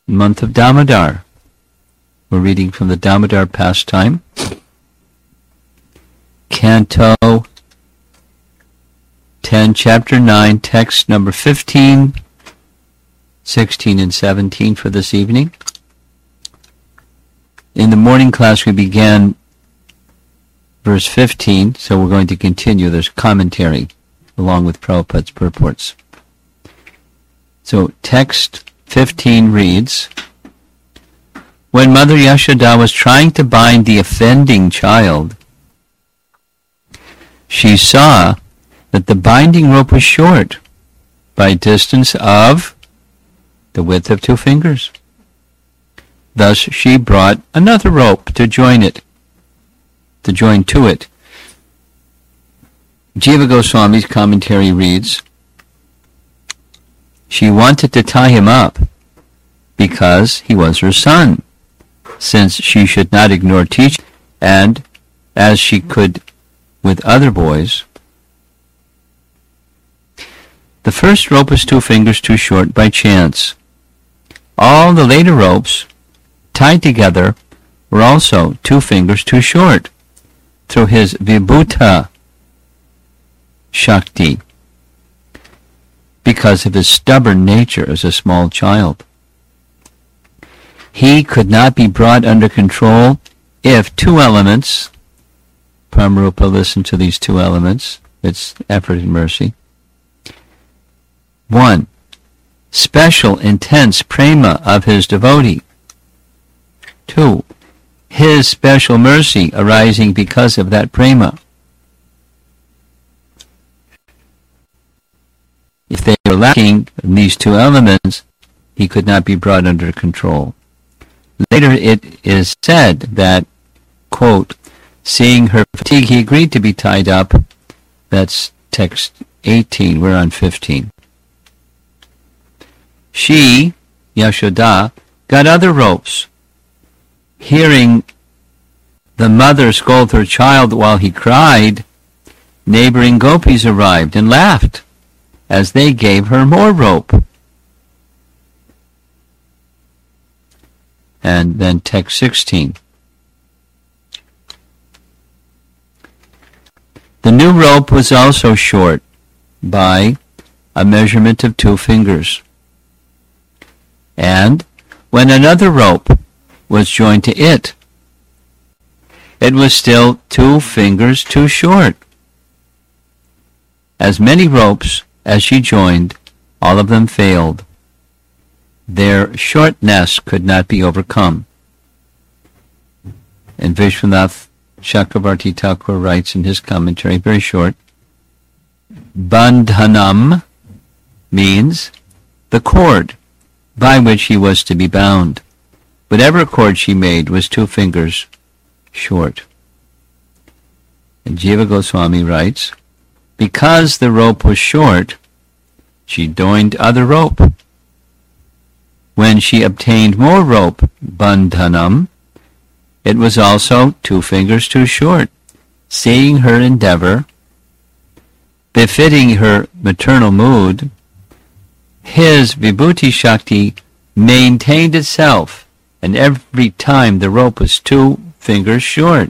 month of Damodar. We're reading from the Damodar pastime, Canto 10, Chapter 9, text number 15, 16, and 17 for this evening. In the morning class we began verse 15, so we're going to continue. There's commentary along with Prabhupada's purports. So text 15 reads, when Mother Yashoda was trying to bind the offending child, she saw that the binding rope was short by a distance of the width of 2 fingers. Thus she brought another rope to join to it. Jiva Goswami's commentary reads, she wanted to tie him up because he was her son, since she should not ignore teaching, and as she could with other boys. The first rope was 2 fingers too short by chance. All the later ropes, tied together, were also 2 fingers too short, through his Vibhuta Shakti, because of his stubborn nature as a small child. He could not be brought under control if 2 elements, Pramarupa, listen to these 2 elements, it's effort and mercy. 1. Special, intense prema of his devotee. 2. His special mercy arising because of that prema. If they were lacking in these 2 elements, he could not be brought under control. Later it is said that, quote, seeing her fatigue, he agreed to be tied up. That's text 18. We're on 15. She, Yashoda, got other ropes. Hearing the mother scold her child while he cried, neighboring gopis arrived and laughed as they gave her more rope. And then text 16. The new rope was also short by a measurement of 2 fingers. And when another rope was joined to it, it was still 2 fingers too short. As many ropes as she joined, all of them failed. Their shortness could not be overcome. And Vishwanath Chakravarti Thakur writes in his commentary, very short, Bandhanam means the cord by which he was to be bound. Whatever cord she made was 2 fingers short. And Jiva Goswami writes, because the rope was short, she joined other rope. When she obtained more rope, bandhanam, it was also 2 fingers too short. Seeing her endeavor, befitting her maternal mood, his Vibhuti Shakti maintained itself, and every time the rope was 2 fingers short.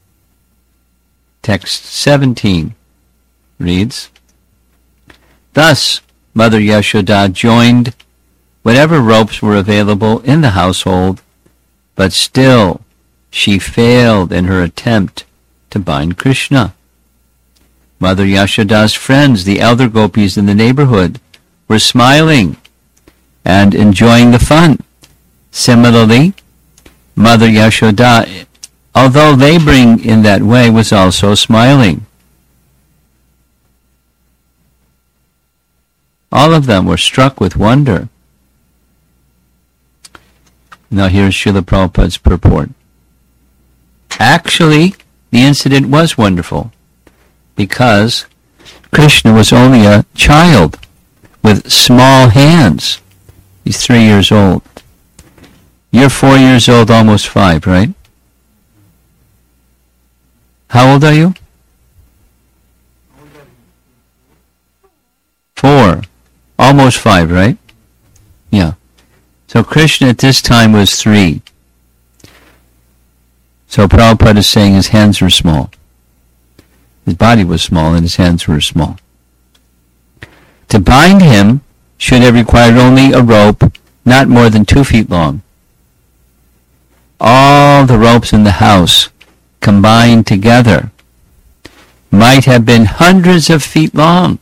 Text 17 reads, thus Mother Yashoda joined whatever ropes were available in the household, but still she failed in her attempt to bind Krishna. Mother Yashoda's friends, the elder gopis in the neighborhood, were smiling and enjoying the fun. Similarly, Mother Yashoda, although laboring in that way, was also smiling. All of them were struck with wonder. Now here's Srila Prabhupada's purport. Actually, the incident was wonderful, because Krishna was only a child with small hands. He's 3 years old. You're 4 years old, almost 5, right? How old are you? 4. Almost 5, right? Yeah. So Krishna at this time was 3. So Prabhupada is saying his hands were small. His body was small and his hands were small. To bind him should have required only a rope not more than 2 feet long. All the ropes in the house combined together might have been hundreds of feet long.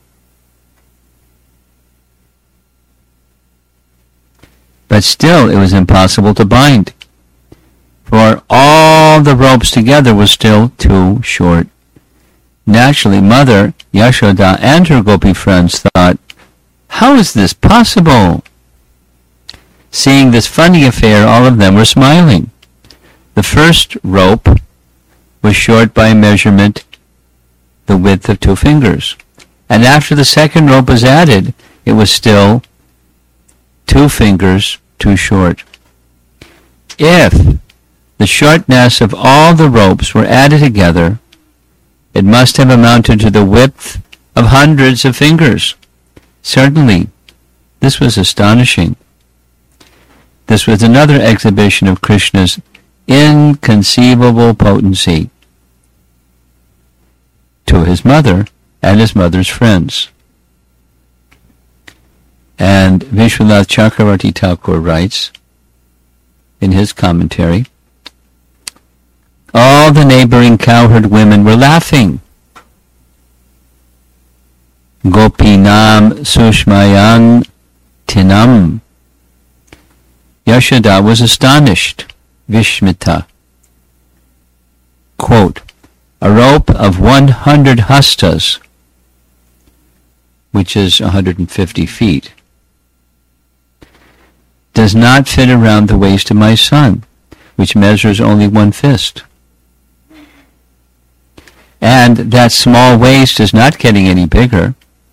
But still it was impossible to bind, for all the ropes together was still too short. Naturally, Mother Yashoda and her Gopi friends thought, "How is this possible?" Seeing this funny affair, all of them were smiling. The first rope was short by measurement the width of 2 fingers. And after the second rope was added, it was still 2 fingers too short. If the shortness of all the ropes were added together, it must have amounted to the width of hundreds of fingers. Certainly, this was astonishing. This was another exhibition of Krishna's inconceivable potency to his mother and his mother's friends. And Vishwanath Chakravarti Thakur writes in his commentary, all the neighboring cowherd women were laughing. Gopinam Sushmayan Tinam. Yashoda was astonished. Vishmita. Quote, a rope of 100 hastas, which is 150 feet, does not fit around the waist of my son, which measures only 1 fist. And that small waist is not getting any bigger.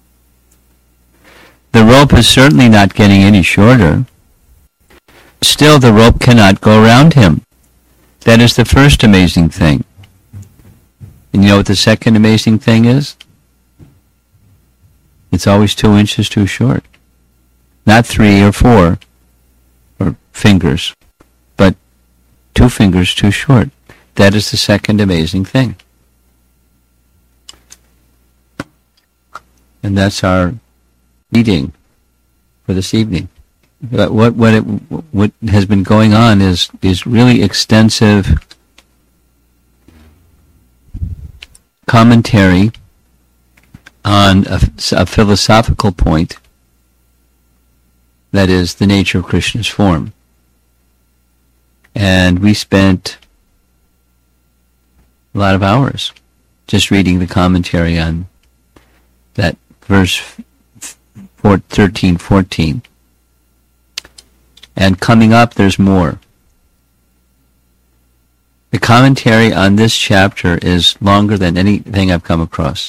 The rope is certainly not getting any shorter. Still, the rope cannot go around him. That is the first amazing thing. And you know what the second amazing thing is? It's always 2 inches too short. Not 3 or 4 or fingers, but 2 fingers too short. That is the second amazing thing. And that's our reading for this evening. But what has been going on is really extensive commentary on a philosophical point, that is the nature of Krishna's form. And we spent a lot of hours just reading the commentary on that verse 13, 14. And coming up, there's more. The commentary on this chapter is longer than anything I've come across.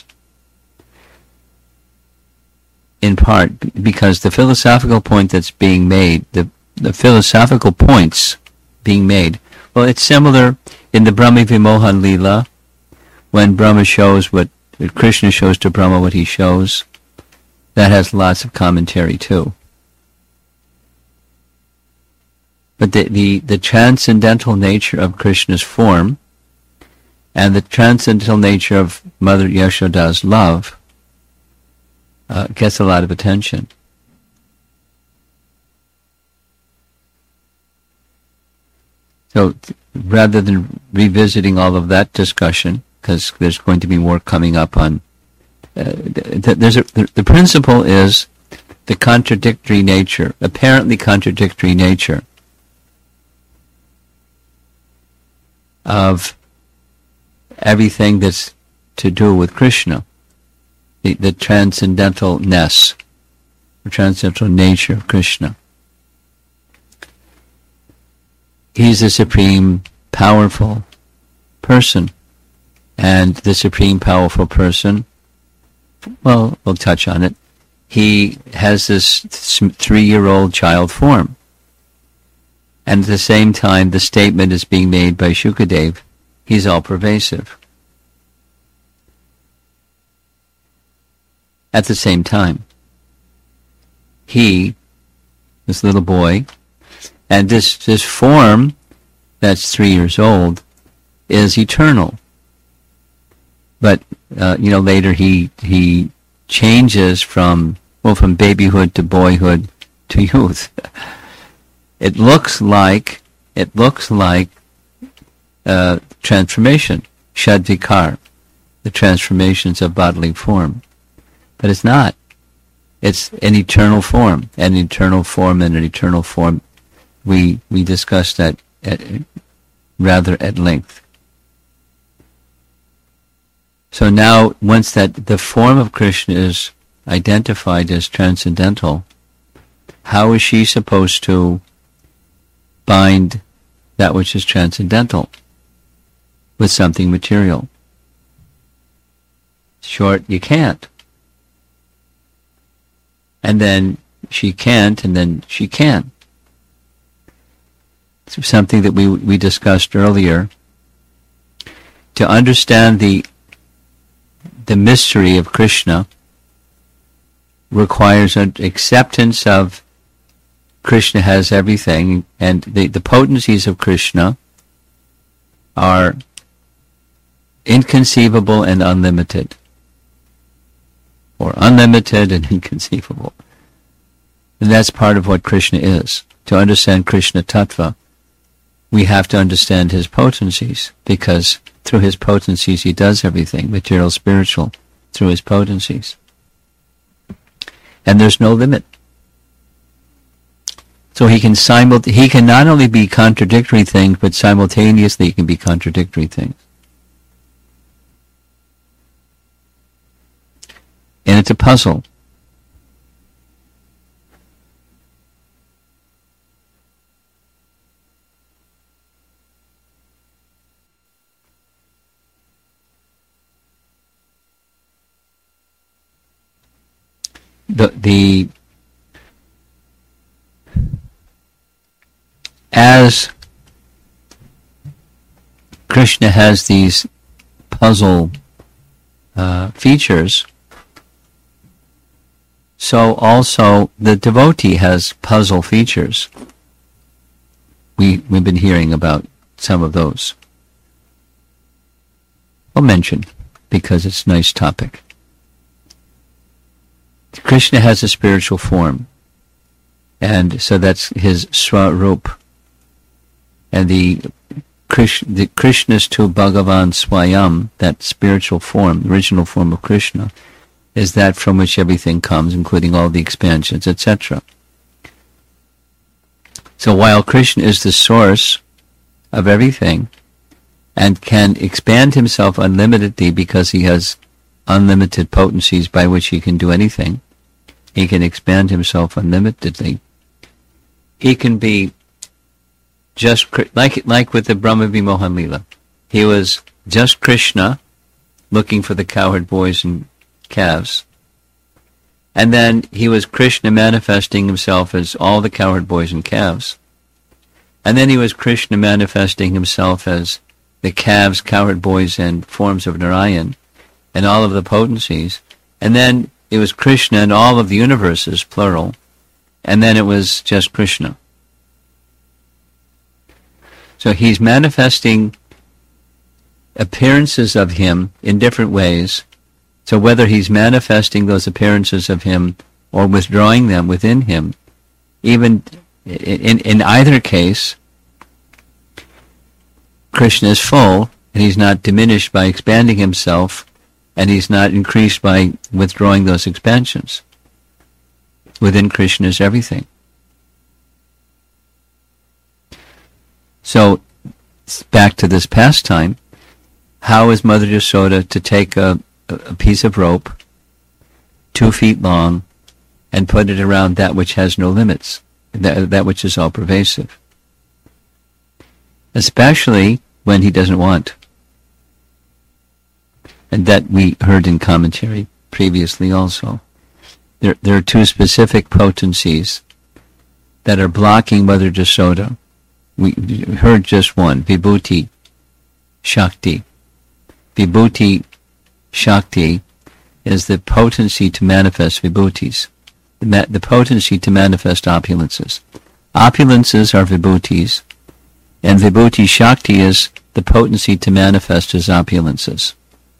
In part because the philosophical point that's being made, the philosophical points being made, well, it's similar in the Brahma Vimohan Leela, when Brahma shows what Krishna shows to Brahma what he shows. That has lots of commentary too. But the transcendental nature of Krishna's form and the transcendental nature of Mother Yashoda's love gets a lot of attention. So rather than revisiting all of that discussion, because there's going to be more coming up on, the principle is the contradictory nature, apparently contradictory nature of everything that's to do with Krishna, the transcendentalness, the transcendental nature of Krishna. He's the supreme powerful person, and the supreme powerful person, well, we'll touch on it. He has this 3-year-old child form. And at the same time, the statement is being made by Shukadev, he's all-pervasive. At the same time, he, this little boy, And this form that's 3 years old is eternal. But later he changes from babyhood to boyhood to youth. It looks like transformation, shadvikar, the transformations of bodily form. But it's not. It's an eternal form, and an eternal form. We discussed that rather at length. So now, once that the form of Krishna is identified as transcendental, how is she supposed to bind that which is transcendental with something material? Short, you can't. And then she can't, and then she can. It's something that we discussed earlier. To understand the mystery of Krishna requires an acceptance of Krishna has everything, and the potencies of Krishna are inconceivable and unlimited, or unlimited and inconceivable. And that's part of what Krishna is. To understand Krishna Tattva, we have to understand his potencies, because through his potencies he does everything, material, spiritual, through his potencies. And there's no limit. So he can not only be contradictory things, but simultaneously he can be contradictory things. And it's a puzzle. As Krishna has these puzzle features, so also the devotee has puzzle features. We've been hearing about some of those. I'll mention, because it's a nice topic. Krishna has a spiritual form, and so that's his Swarup. And the Krishna's to Bhagavan Swayam, that spiritual form, the original form of Krishna, is that from which everything comes, including all the expansions, etc. So while Krishna is the source of everything, and can expand himself unlimitedly because he has unlimited potencies by which he can do anything, he can expand himself unlimitedly. He can be just like with the Brahma Vimohan Lila. He was just Krishna looking for the cowherd boys and calves. And then he was Krishna manifesting himself as all the cowherd boys and calves. And then he was Krishna manifesting himself as the calves, cowherd boys, and forms of Narayan, and all of the potencies. And then it was Krishna and all of the universes, plural. And then it was just Krishna. So he's manifesting appearances of him in different ways. So whether he's manifesting those appearances of him or withdrawing them within him, even in either case, Krishna is full, and he's not diminished by expanding himself, and he's not increased by withdrawing those expansions. Within Krishna is everything. So, back to this pastime, how is Mother Yasoda to take a piece of rope, 2 feet long, and put it around that which has no limits, that which is all pervasive? Especially when he doesn't want. And that we heard in commentary previously also. There are 2 specific potencies that are blocking Mother Yasoda. We heard just one, Vibhuti Shakti. Vibhuti Shakti is the potency to manifest vibhutis, the potency to manifest opulences. Opulences are vibhutis, and vibhuti shakti is the potency to manifest as opulences.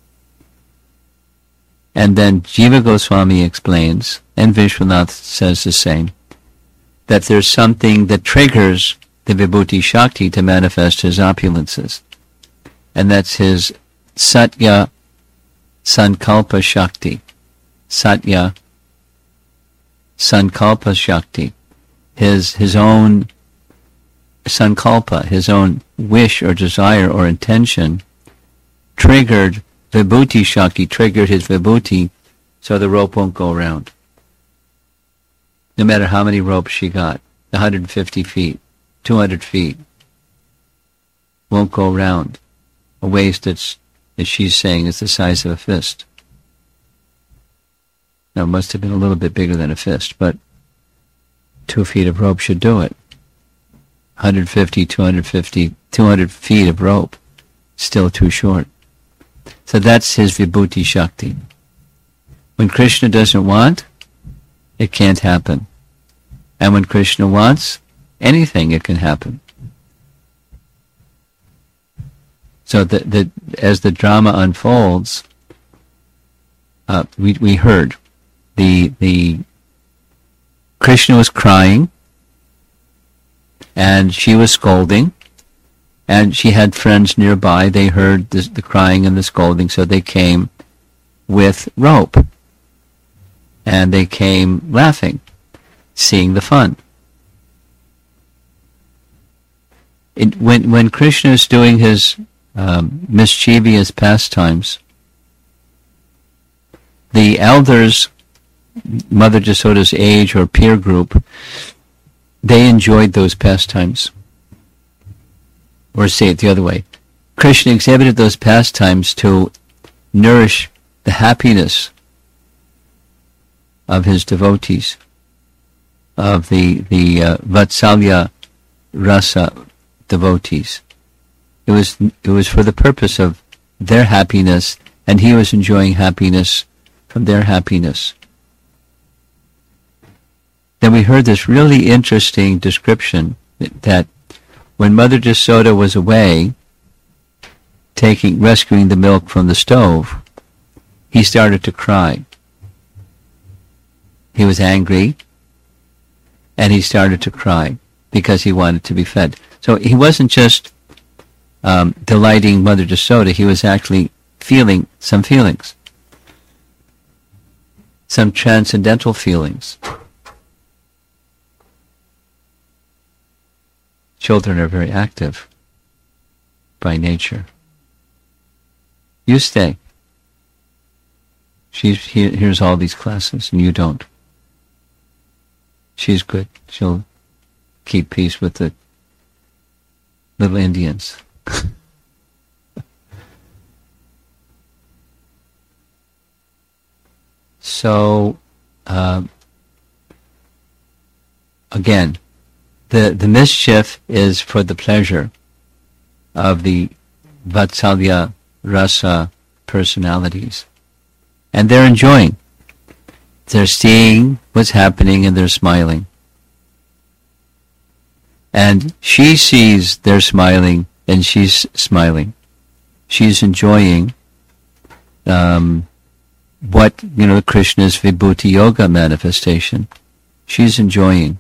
And then Jiva Goswami explains, and Vishwanath says the same, that there's something that triggers the vibhuti shakti to manifest his opulences. And that's his Satya Sankalpa Shakti. Satya Sankalpa Shakti. His own Sankalpa, his own wish or desire or intention triggered Vibhuti Shakti, triggered his Vibhuti, so the rope won't go around. No matter how many ropes she got, 150 feet, 200 feet, won't go around. A waist that's, as she's saying, is the size of a fist. Now, it must have been a little bit bigger than a fist, but 2 feet of rope should do it. 150, 250, 200 feet of rope, still too short. So that's his Vibhuti Shakti. When Krishna doesn't want, it can't happen. And when Krishna wants anything, it can happen. So as the drama unfolds, we heard the Krishna was crying, and she was scolding, and she had friends nearby. They heard the crying and the scolding, so they came with rope, and they came laughing, seeing the fun. When Krishna is doing his mischievous pastimes, the elders, Mother Jasoda's age or peer group, they enjoyed those pastimes. Or say it the other way, Krishna exhibited those pastimes to nourish the happiness of his devotees, of the Vatsalya Rasa devotees. It was for the purpose of their happiness, and he was enjoying happiness from their happiness. Then we heard this really interesting description that when Mother Jasoda was away, rescuing the milk from the stove, he started to cry. He was angry, and he started to cry because he wanted to be fed. So he wasn't just delighting Mother Jasoda, he was actually feeling some feelings, some transcendental feelings. Children are very active by nature. You stay. She hears all these classes, and you don't. She's good. She'll keep peace with the little Indians. So, again, the mischief is for the pleasure of the Vatsalya Rasa personalities. And they're enjoying. They're seeing what's happening and they're smiling. And she sees they're smiling and she's smiling. She's enjoying Krishna's Vibhuti Yoga manifestation. She's enjoying.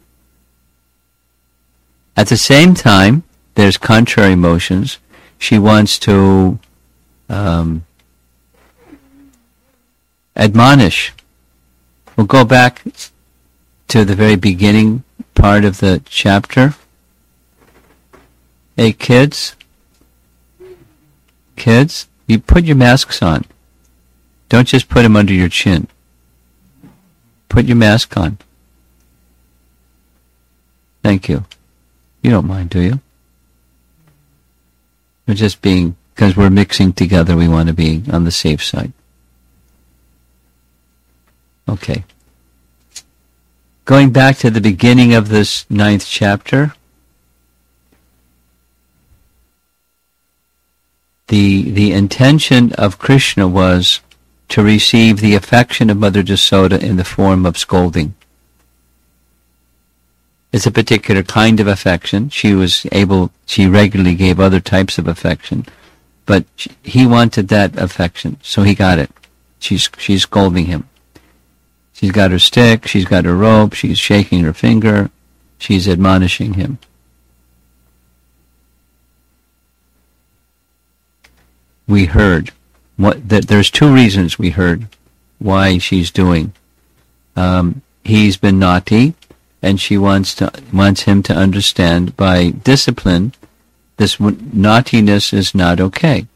At the same time, there's contrary motions. She wants to admonish. We'll go back to the very beginning part of the chapter. Hey, kids, you put your masks on. Don't just put them under your chin. Put your mask on. Thank you. You don't mind, do you? We're just because we're mixing together, we want to be on the safe side. Okay. Going back to the beginning of this 9th chapter, the intention of Krishna was to receive the affection of Mother Jasoda in the form of scolding. It's a particular kind of affection. She regularly gave other types of affection, but he wanted that affection, so he got it. She's scolding him. She's got her stick, she's got her rope, she's shaking her finger, she's admonishing him. We heard there's two reasons we heard why she's doing. He's been naughty, and she wants him to understand by discipline this naughtiness is not okay.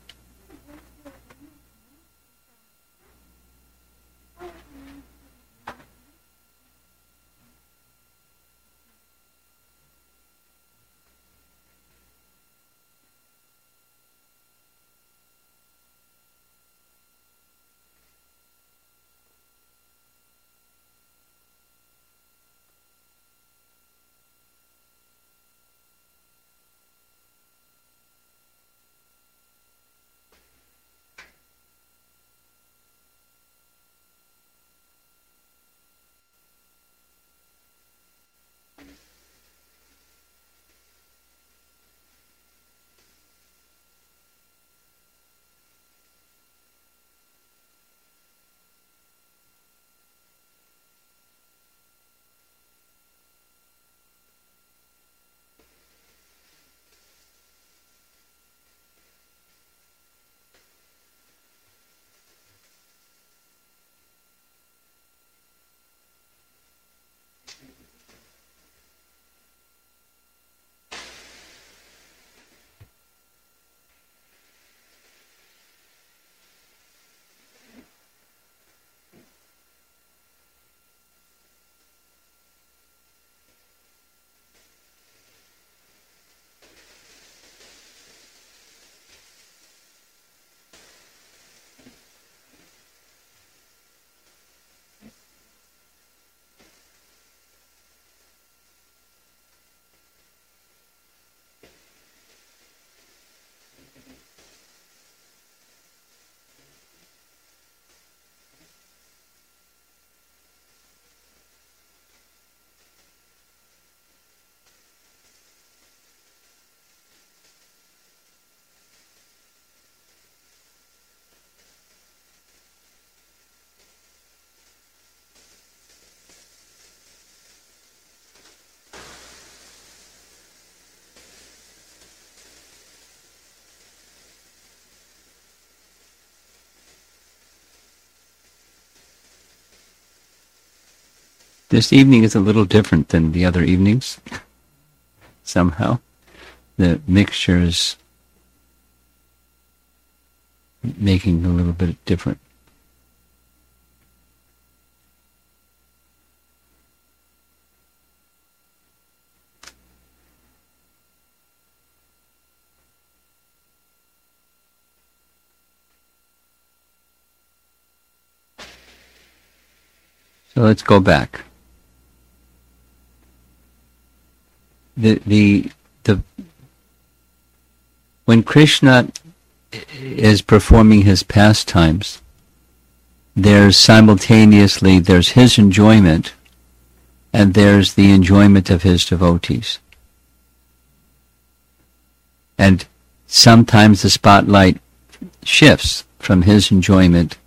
This evening is a little different than the other evenings, somehow. The mixture is making a little bit different. So let's go back. When Krishna is performing his pastimes, there's his enjoyment, and there's the enjoyment of his devotees. And sometimes the spotlight shifts from his enjoyment,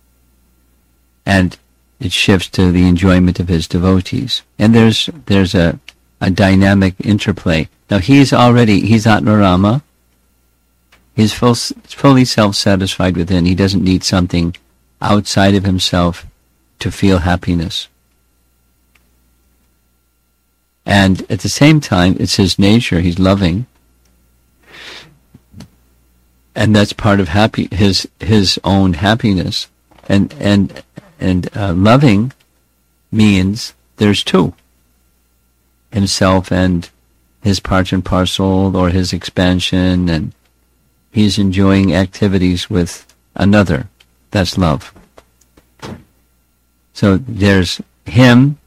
and it shifts to the enjoyment of his devotees. And there's a dynamic interplay. Now he's Atmarama. He's fully self-satisfied within. He doesn't need something outside of himself to feel happiness. And at the same time, it's his nature. He's loving. And that's part of his own happiness. And loving means there's two. Himself and his part and parcel, or his expansion, and he's enjoying activities with another. That's love. So there's him,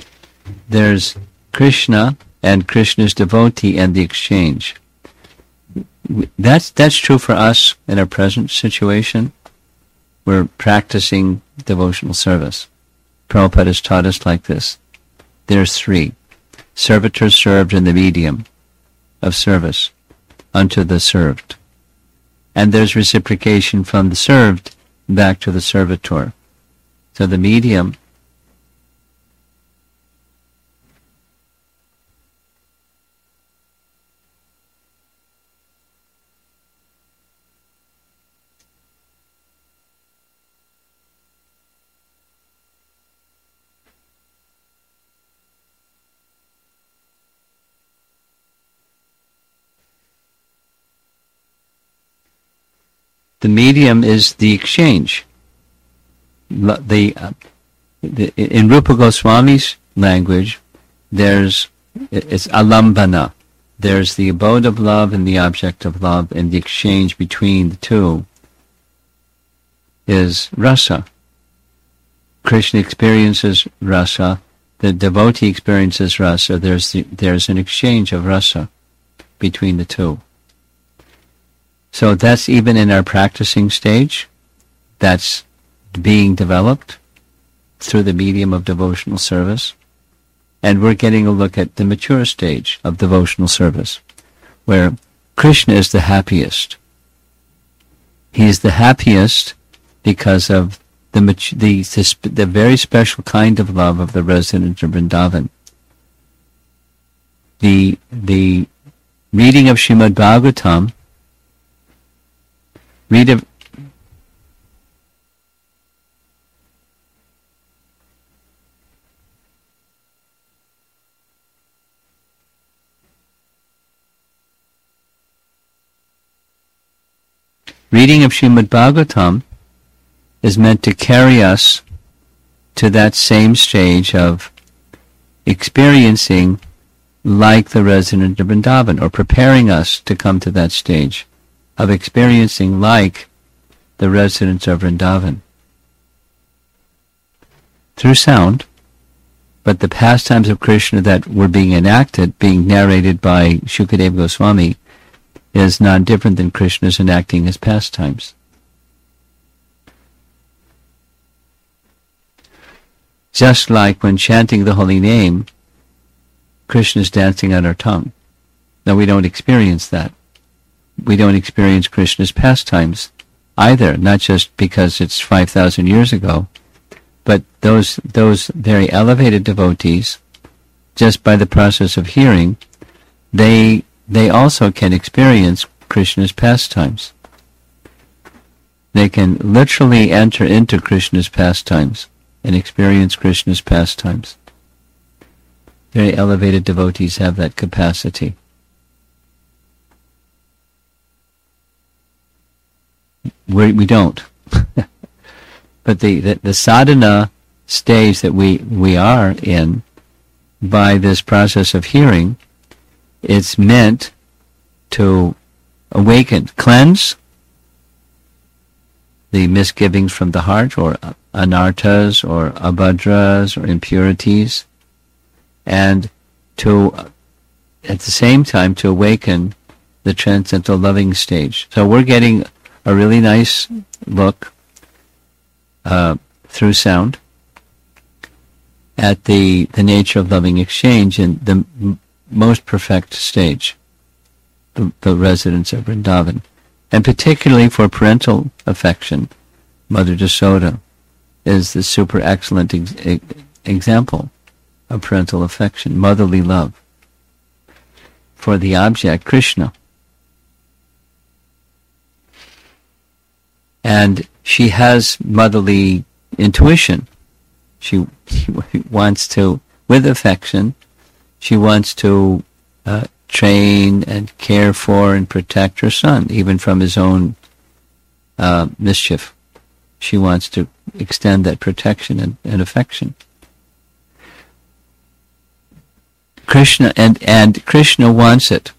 there's Krishna and Krishna's devotee and the exchange. That's true for us in our present situation. We're practicing devotional service. Prabhupada has taught us like this. There's three. Servitor served in the medium of service unto the served. And there's reciprocation from the served back to the servitor. So the medium is the exchange. In Rupa Goswami's language, it's alambana. There's the abode of love and the object of love, and the exchange between the two is rasa. Krishna experiences rasa, the devotee experiences rasa. There's an exchange of rasa between the two. So that's even in our practicing stage. That's being developed through the medium of devotional service. And we're getting a look at the mature stage of devotional service, where Krishna is the happiest. He is the happiest because of the very special kind of love of the resident of Vrindavan. The reading of Srimad Bhagavatam, reading of Srimad Bhagavatam is meant to carry us to that same stage of experiencing like the resident of Vrindavan, or preparing us to come to that stage of experiencing like the residents of Vrindavan. Through sound, but the pastimes of Krishna that were being enacted, being narrated by Shukadeva Goswami, is not different than Krishna's enacting his pastimes. Just like when chanting the holy name, Krishna is dancing on our tongue. Now we don't experience that. We don't experience Krishna's pastimes either, not just because it's 5,000 years ago, but those very elevated devotees, just by the process of hearing, they also can experience Krishna's pastimes. They can literally enter into Krishna's pastimes and experience Krishna's pastimes. Very elevated devotees have that capacity. We don't. But the sadhana stage that we are in, by this process of hearing, it's meant to awaken, cleanse the misgivings from the heart, or anarthas, or abhadras, or impurities, and to, at the same time, to awaken the transcendental loving stage. So we're getting a really nice look through sound at the nature of loving exchange in the most perfect stage, the residents of Vrindavan. And particularly for parental affection, Mother Yasoda is the super excellent example of parental affection, motherly love for the object, Krishna. And she has motherly intuition. She wants to, with affection, she wants to train and care for and protect her son, even from his own mischief. She wants to extend that protection and affection. Krishna and Krishna wants it.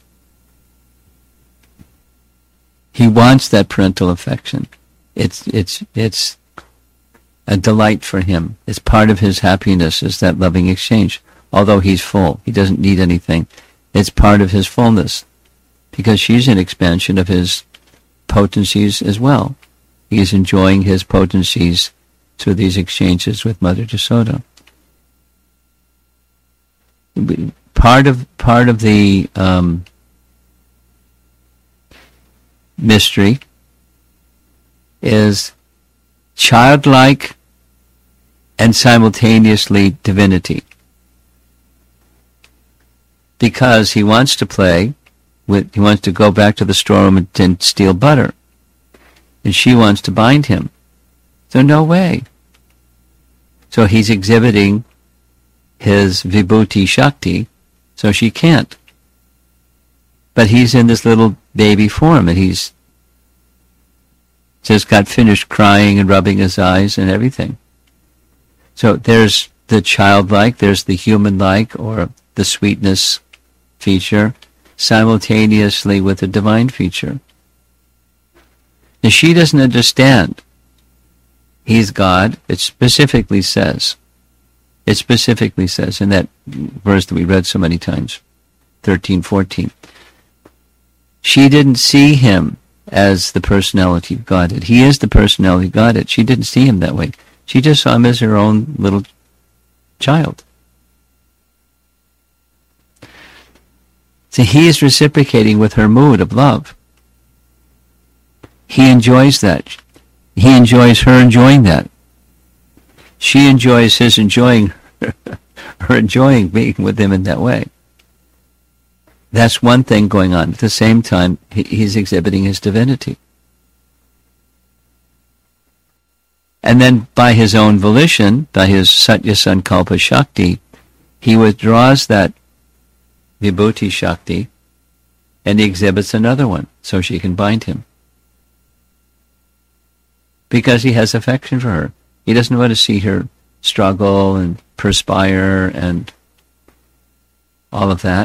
He wants that parental affection. It's a delight for him. It's part of his happiness, is that loving exchange. Although he's full, he doesn't need anything. It's part of his fullness because she's an expansion of his potencies as well. He's enjoying his potencies through these exchanges with Mother Yasoda. Part of the mystery is childlike and simultaneously divinity, because he wants to play with, he wants to go back to the storeroom and steal butter, and she wants to bind him. So no way. So he's exhibiting his Vibhuti Shakti, so she can't. But he's in this little baby form, and he's just got finished crying and rubbing his eyes and everything. So there's the childlike, there's the human-like, or the sweetness feature, simultaneously with the divine feature. And she doesn't understand. He's God. It specifically says in that verse that we read so many times, 13:14. She didn't see him as the personality of Godhead. He is the personality of Godhead. She didn't see him that way. She just saw him as her own little child. So he is reciprocating with her mood of love. He enjoys that. He enjoys her enjoying that. She enjoys his enjoying her enjoying being with him in that way. That's one thing going on. At the same time, he's exhibiting his divinity. And then by his own volition, by his Satya Sankalpa Shakti, he withdraws that Vibhuti Shakti and he exhibits another one so she can bind him. Because he has affection for her. He doesn't want to see her struggle and perspire and all of that.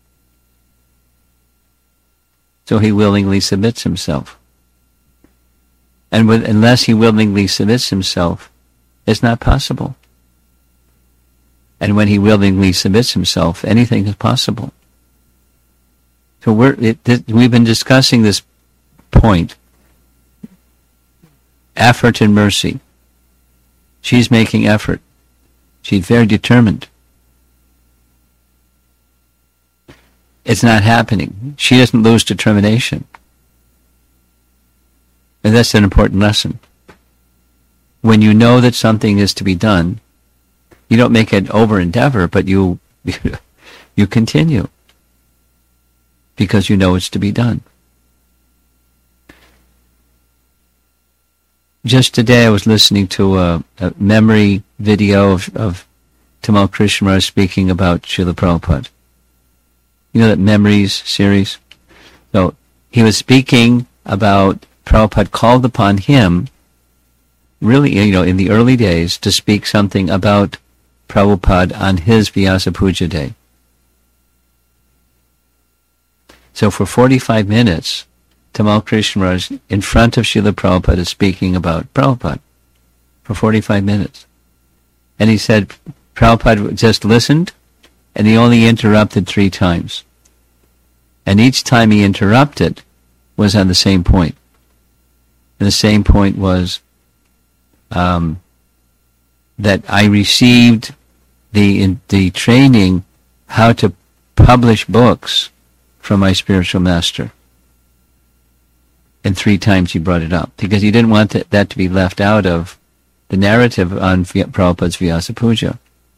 So he willingly submits himself. And unless he willingly submits himself, it's not possible. And when he willingly submits himself, anything is possible. So we've been discussing this point. Effort and mercy. She's making effort. She's very determined. It's not happening. She doesn't lose determination. And that's an important lesson. When you know that something is to be done, you don't make it over endeavor, but you continue because you know it's to be done. Just today I was listening to a memory video of Tamal Krishnamurti speaking about Srila Prabhupada. You know that Memories series? So he was speaking about Prabhupada called upon him, really, in the early days, to speak something about Prabhupada on his Vyasa Puja day. So for 45 minutes, Tamal Krishnamurti in front of Srila Prabhupada is speaking about Prabhupada for 45 minutes. And he said Prabhupada just listened, and he only interrupted 3 times. And each time he interrupted was on the same point. And the same point was that I received the training how to publish books from my spiritual master. And 3 times he brought it up, because he didn't want that to be left out of the narrative on Prabhupada's Vyasa Puja.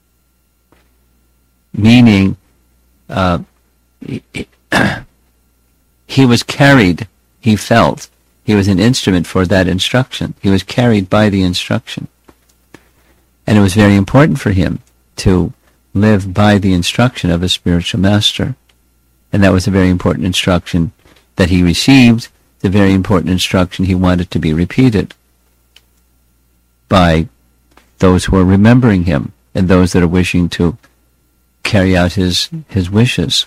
Meaning, he was carried, he felt, he was an instrument for that instruction. He was carried by the instruction. And it was very important for him to live by the instruction of his spiritual master. And that was a very important instruction that he received, the very important instruction he wanted to be repeated by those who are remembering him and those that are wishing to carry out his wishes.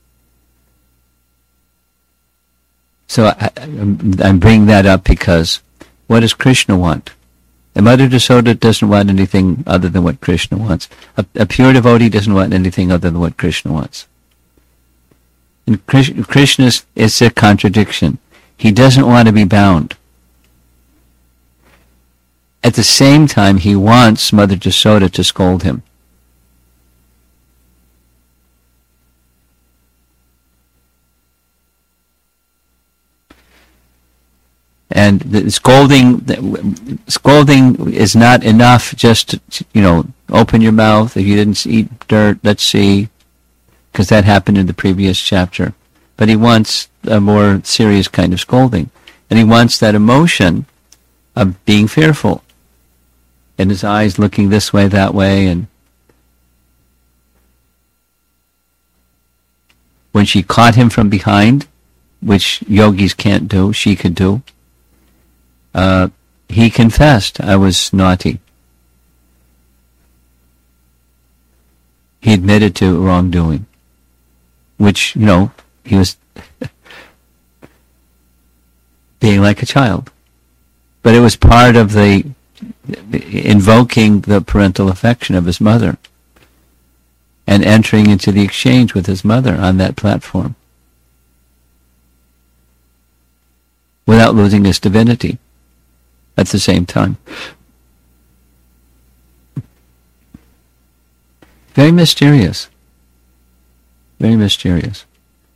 So I'm bringing that up because what does Krishna want? And Mother Yasoda doesn't want anything other than what Krishna wants. A pure devotee doesn't want anything other than what Krishna wants. And Krishna is a contradiction. He doesn't want to be bound. At the same time, he wants Mother Yasoda to scold him. And the scolding is not enough just to, open your mouth. If you didn't eat dirt, let's see, because that happened in the previous chapter. But he wants a more serious kind of scolding. And he wants that emotion of being fearful. And his eyes looking this way, that way. And when she caught him from behind, which yogis can't do, she could do, he confessed, I was naughty. He admitted to wrongdoing, which, he was being like a child. But it was part of the invoking the parental affection of his mother and entering into the exchange with his mother on that platform without losing his divinity at the same time. Very mysterious. Very mysterious.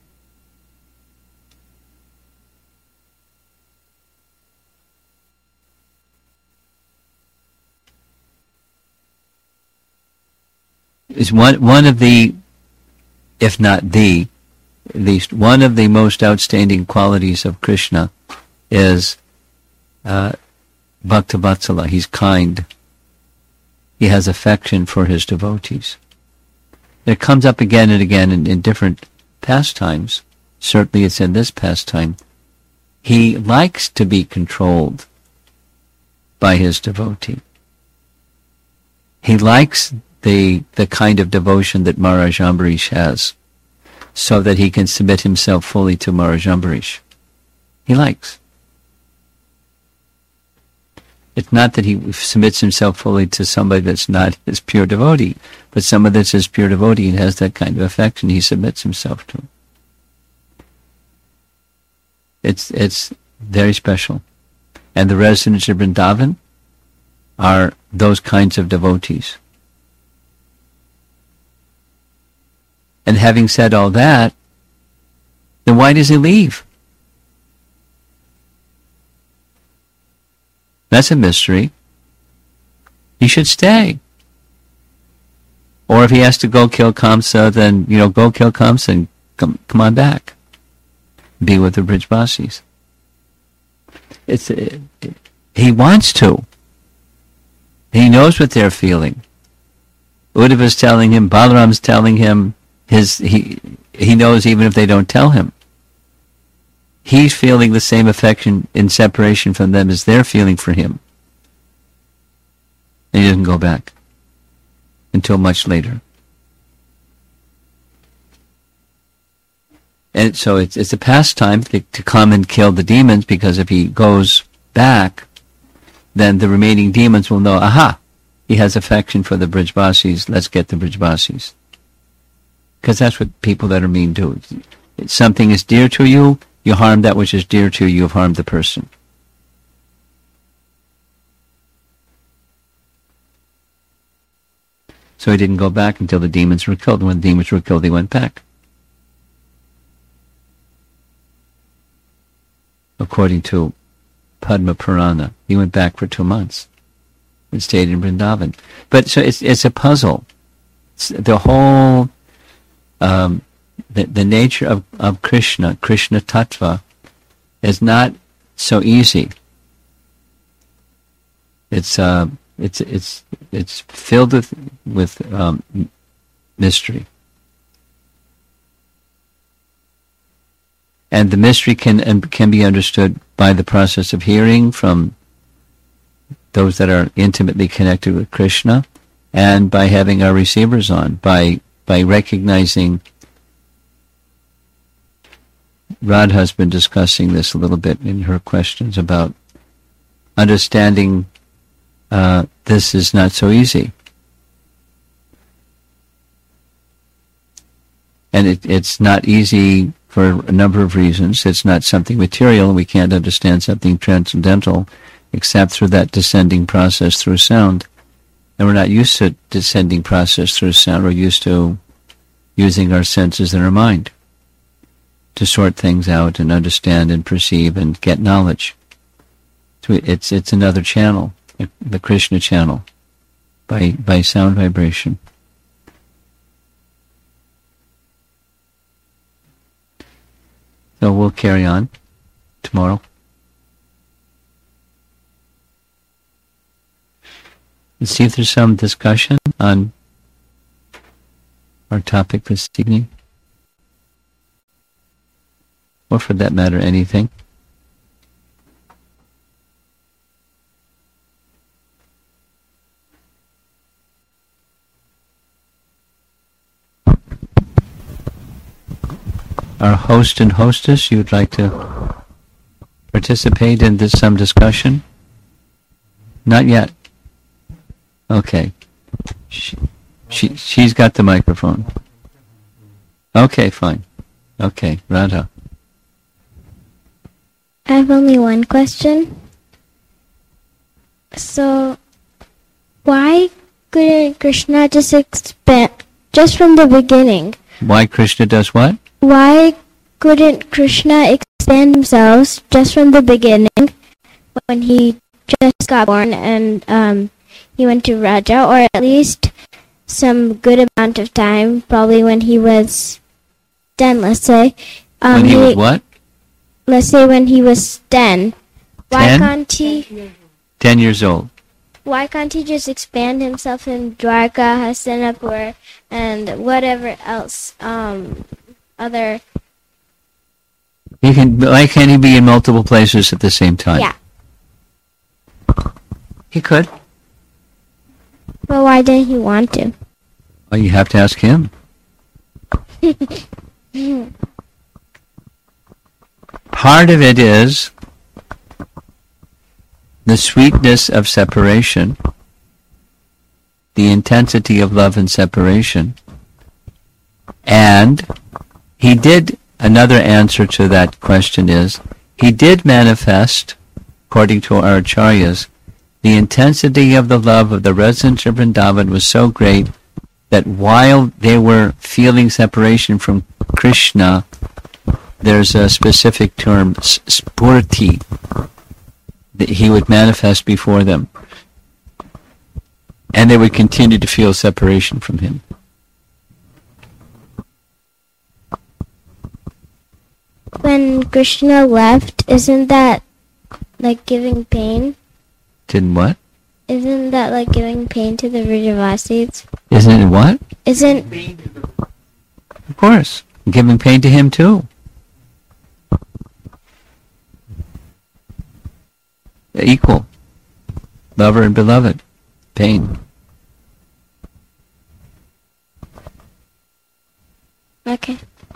Is one of the, if not the, at least one of the most outstanding qualities of Krishna is Bhaktavatsala. He's kind. He has affection for his devotees. It comes up again and again in different pastimes. Certainly it's in this pastime. He likes to be controlled by his devotee. He likes the kind of devotion that Maharaj Ambarish has, so that he can submit himself fully to Maharaj Ambarish. He likes. It's not that he submits himself fully to somebody that's not his pure devotee, but somebody that's his pure devotee and has that kind of affection he submits himself to. It's very special. And the residents of Vrindavan are those kinds of devotees. And having said all that, then why does he leave? That's a mystery. He should stay. Or if he has to go kill Kamsa, then, go kill Kamsa and come on back. Be with the Brijvasis. He wants to. He knows what they're feeling. Uddhava's telling him, Balaram's telling him, he knows even if they don't tell him. He's feeling the same affection in separation from them as they're feeling for him. And he doesn't go back until much later. And so it's a pastime to come and kill the demons, because if he goes back, then the remaining demons will know, aha, he has affection for the Brijvasis, let's get the Brijvasis. Because that's what people that are mean do. If something is dear to you, you harm that which is dear to you, you have harmed the person. So he didn't go back until the demons were killed. When the demons were killed, he went back. According to Padma Purana, he went back for 2 months and stayed in Vrindavan. But so it's a puzzle. It's the whole the nature of Krishna Tattva, is not so easy. It's filled with mystery, and the mystery can be understood by the process of hearing from those that are intimately connected with Krishna, and by having our receivers on, by recognizing. Radha's been discussing this a little bit in her questions about understanding this is not so easy. And it's not easy for a number of reasons. It's not something material, and we can't understand something transcendental except through that descending process through sound. And we're not used to descending process through sound. We're used to using our senses and our mind to sort things out and understand and perceive and get knowledge. So it's another channel, the Krishna channel, by sound vibration. So we'll carry on tomorrow. Let's see if there's some discussion on our topic this evening. Or for that matter, anything. Our host and hostess, you'd like to participate in some discussion? Not yet. Okay. She's got the microphone. Okay, fine. Okay, Radha. I have only one question. So, why couldn't Krishna just expand, just from the beginning? Why Krishna does what? Why couldn't Krishna expand himself just from the beginning when he just got born and he went to Raja, or at least some good amount of time, probably when he was 10, let's say. When he was what? Let's say when he was 10. Why 10? can't he? 10 years old. Why can't he just expand himself in Dwarka, Hastinapur, and whatever else? Other. Why can't he be in multiple places at the same time? Yeah. He could. Well, why didn't he want to? Well, you have to ask him. Part of it is the sweetness of separation, the intensity of love and separation, and he did, another answer to that question is, he did manifest, according to our acharyas, the intensity of the love of the residents of Vrindavan was so great that while they were feeling separation from Krishna, there's a specific term, spurti, that he would manifest before them. And they would continue to feel separation from him. When Krishna left, isn't that like giving pain? Didn't what? Isn't that like giving pain to the Vrajavasis? Isn't it what? Isn't... Of course. Giving pain to him too. Equal. Lover and beloved. Pain. Okay.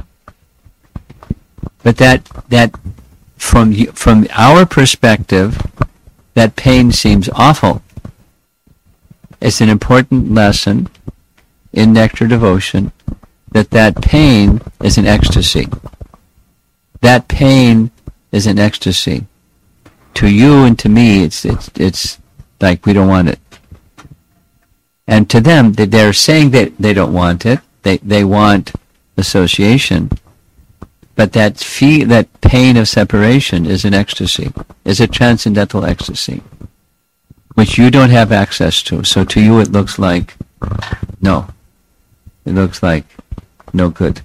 But that from our perspective, that pain seems awful. It's an important lesson in Nectar Devotion that pain is an ecstasy. That pain is an ecstasy. To you and to me, it's like we don't want it. And to them, they're saying that they don't want it. They want association. But that pain of separation is an ecstasy, is a transcendental ecstasy, which you don't have access to. So to you it looks like no. It looks like no good.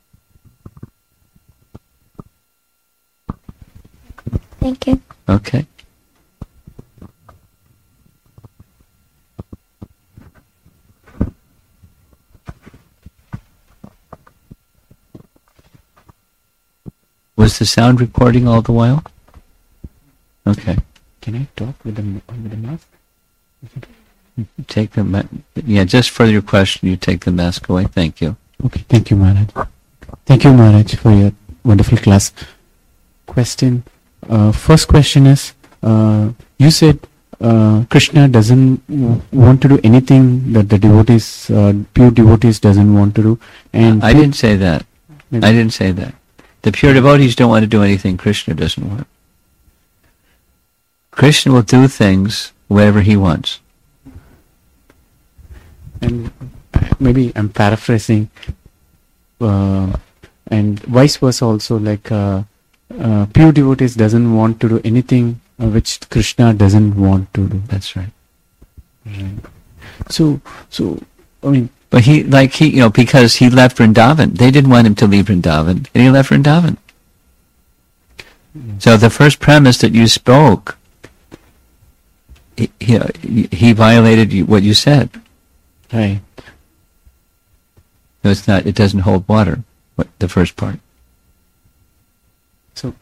Thank you. Okay. Was the sound recording all the while? Okay. Can I talk with the mask? Take the yeah. Just for your question, you take the mask away. Thank you. Okay. Thank you, Maharaj. Thank you, Maharaj, for your wonderful class. Question. First question is, you said Krishna doesn't want to do anything that the devotees, pure devotees, doesn't want to do. And I didn't say that. I didn't say that. The pure devotees don't want to do anything Krishna doesn't want. Krishna will do things whatever he wants. And maybe I'm paraphrasing, and vice versa also, like pure devotees doesn't want to do anything which Krishna doesn't want to do. That's right. Right. So I mean, But because he left Vrindavan, they didn't want him to leave Vrindavan, and he left Vrindavan. So the first premise that you spoke, he violated what you said. right. No, it's not. It doesn't hold water. The first part. So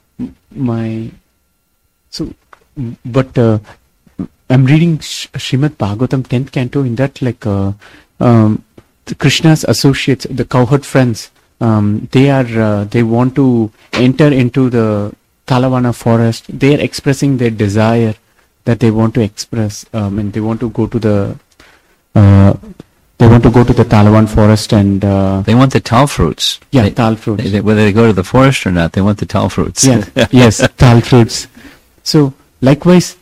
but I'm reading Srimad Bhagavatam 10th canto. In that, like the Krishna's associates, the cowherd friends, they want to enter into the Talavana forest. They are expressing their desire that they want to express, and they want to go to the Talavan forest, and They want the tal fruits. tal fruits. Whether they go to the forest or not, they want the tal fruits. Yeah, yes, tal fruits. So likewise,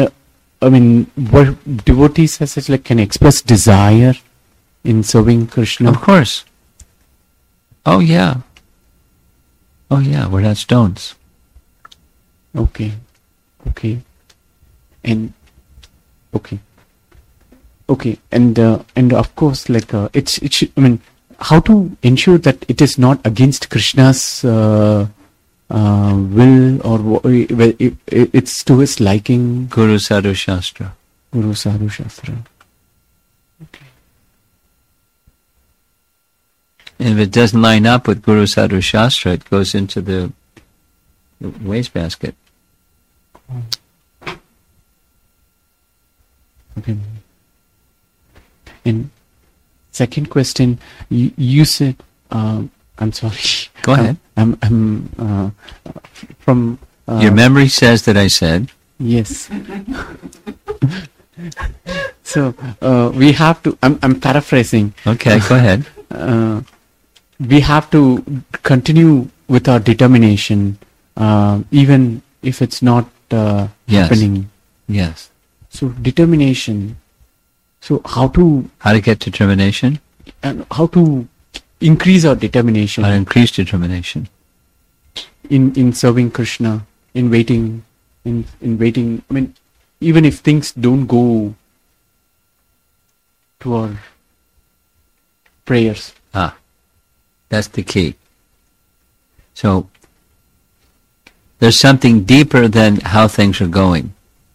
what devotees as such can express desire in serving Krishna. Of course. Oh yeah. We're not stones. Okay, and and of course, like how to ensure that it is not against Krishna's will, or it's to his liking. Guru Sadhu Shastra. Guru Sadhu Shastra. Okay. And if it doesn't line up with Guru Sadhu Shastra, it goes into the wastebasket. Okay. And second question, you said, I'm sorry. Go ahead. I'm from. Your memory says that I said. Yes. So we have to. I'm paraphrasing. Okay, go ahead. We have to continue with our determination, even if it's not happening. Yes. So determination. So how to get determination? And how to increase our determination? How to increase determination? In serving Krishna, in waiting. Even if things don't go to our prayers. That's the key. So there's something deeper than how things are going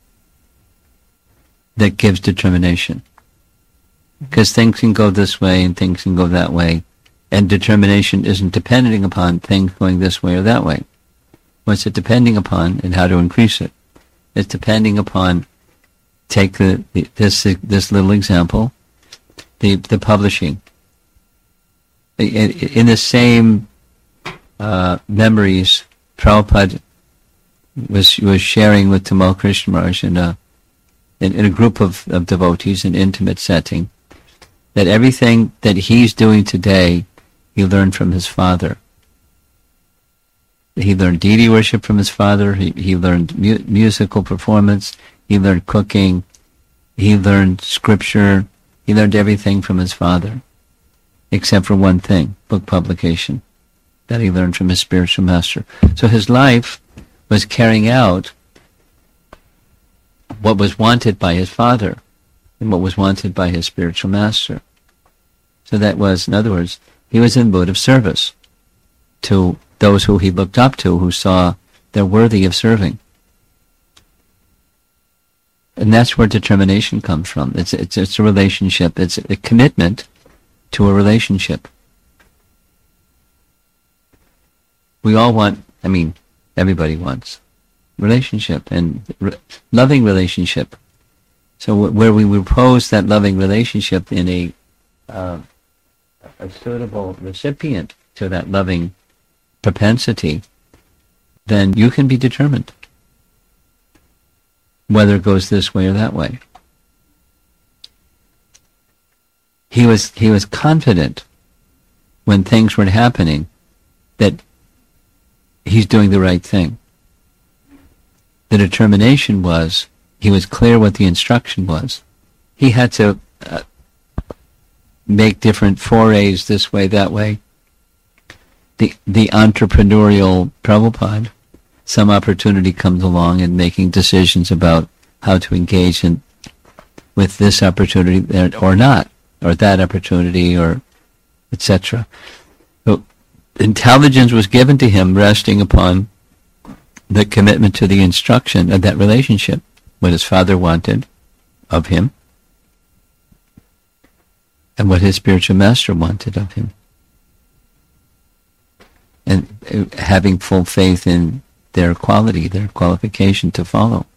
that gives determination. Because things can go this way and things can go that way, and determination isn't depending upon things going this way or that way. What's it depending upon, and how to increase it? It's depending upon, take this little example, the publishing. In the same memories, Prabhupada was sharing with Tamal Krishna Maharaj in a group of devotees, an intimate setting, that everything that he's doing today, he learned from his father. He learned deity worship from his father. He learned musical performance. He learned cooking. He learned scripture. He learned everything from his father, except for one thing, book publication, that he learned from his spiritual master. So his life was carrying out what was wanted by his father and what was wanted by his spiritual master. So that was, in other words, he was in mood of service to those who he looked up to, who saw they're worthy of serving. And that's where determination comes from. It's a relationship. It's a commitment to a relationship. We all want, everybody wants relationship, and loving relationship. So where we repose that loving relationship in a suitable recipient to that loving propensity, then you can be determined whether it goes this way or that way. He was confident when things were happening that he's doing the right thing. The determination was, he was clear what the instruction was. He had to make different forays this way, that way. The entrepreneurial Prabhupada, some opportunity comes along in making decisions about how to engage with this opportunity or not, or that opportunity, or etc. So intelligence was given to him resting upon the commitment to the instruction of that relationship, what his father wanted of him, and what his spiritual master wanted of him. And having full faith in their quality, their qualification to follow.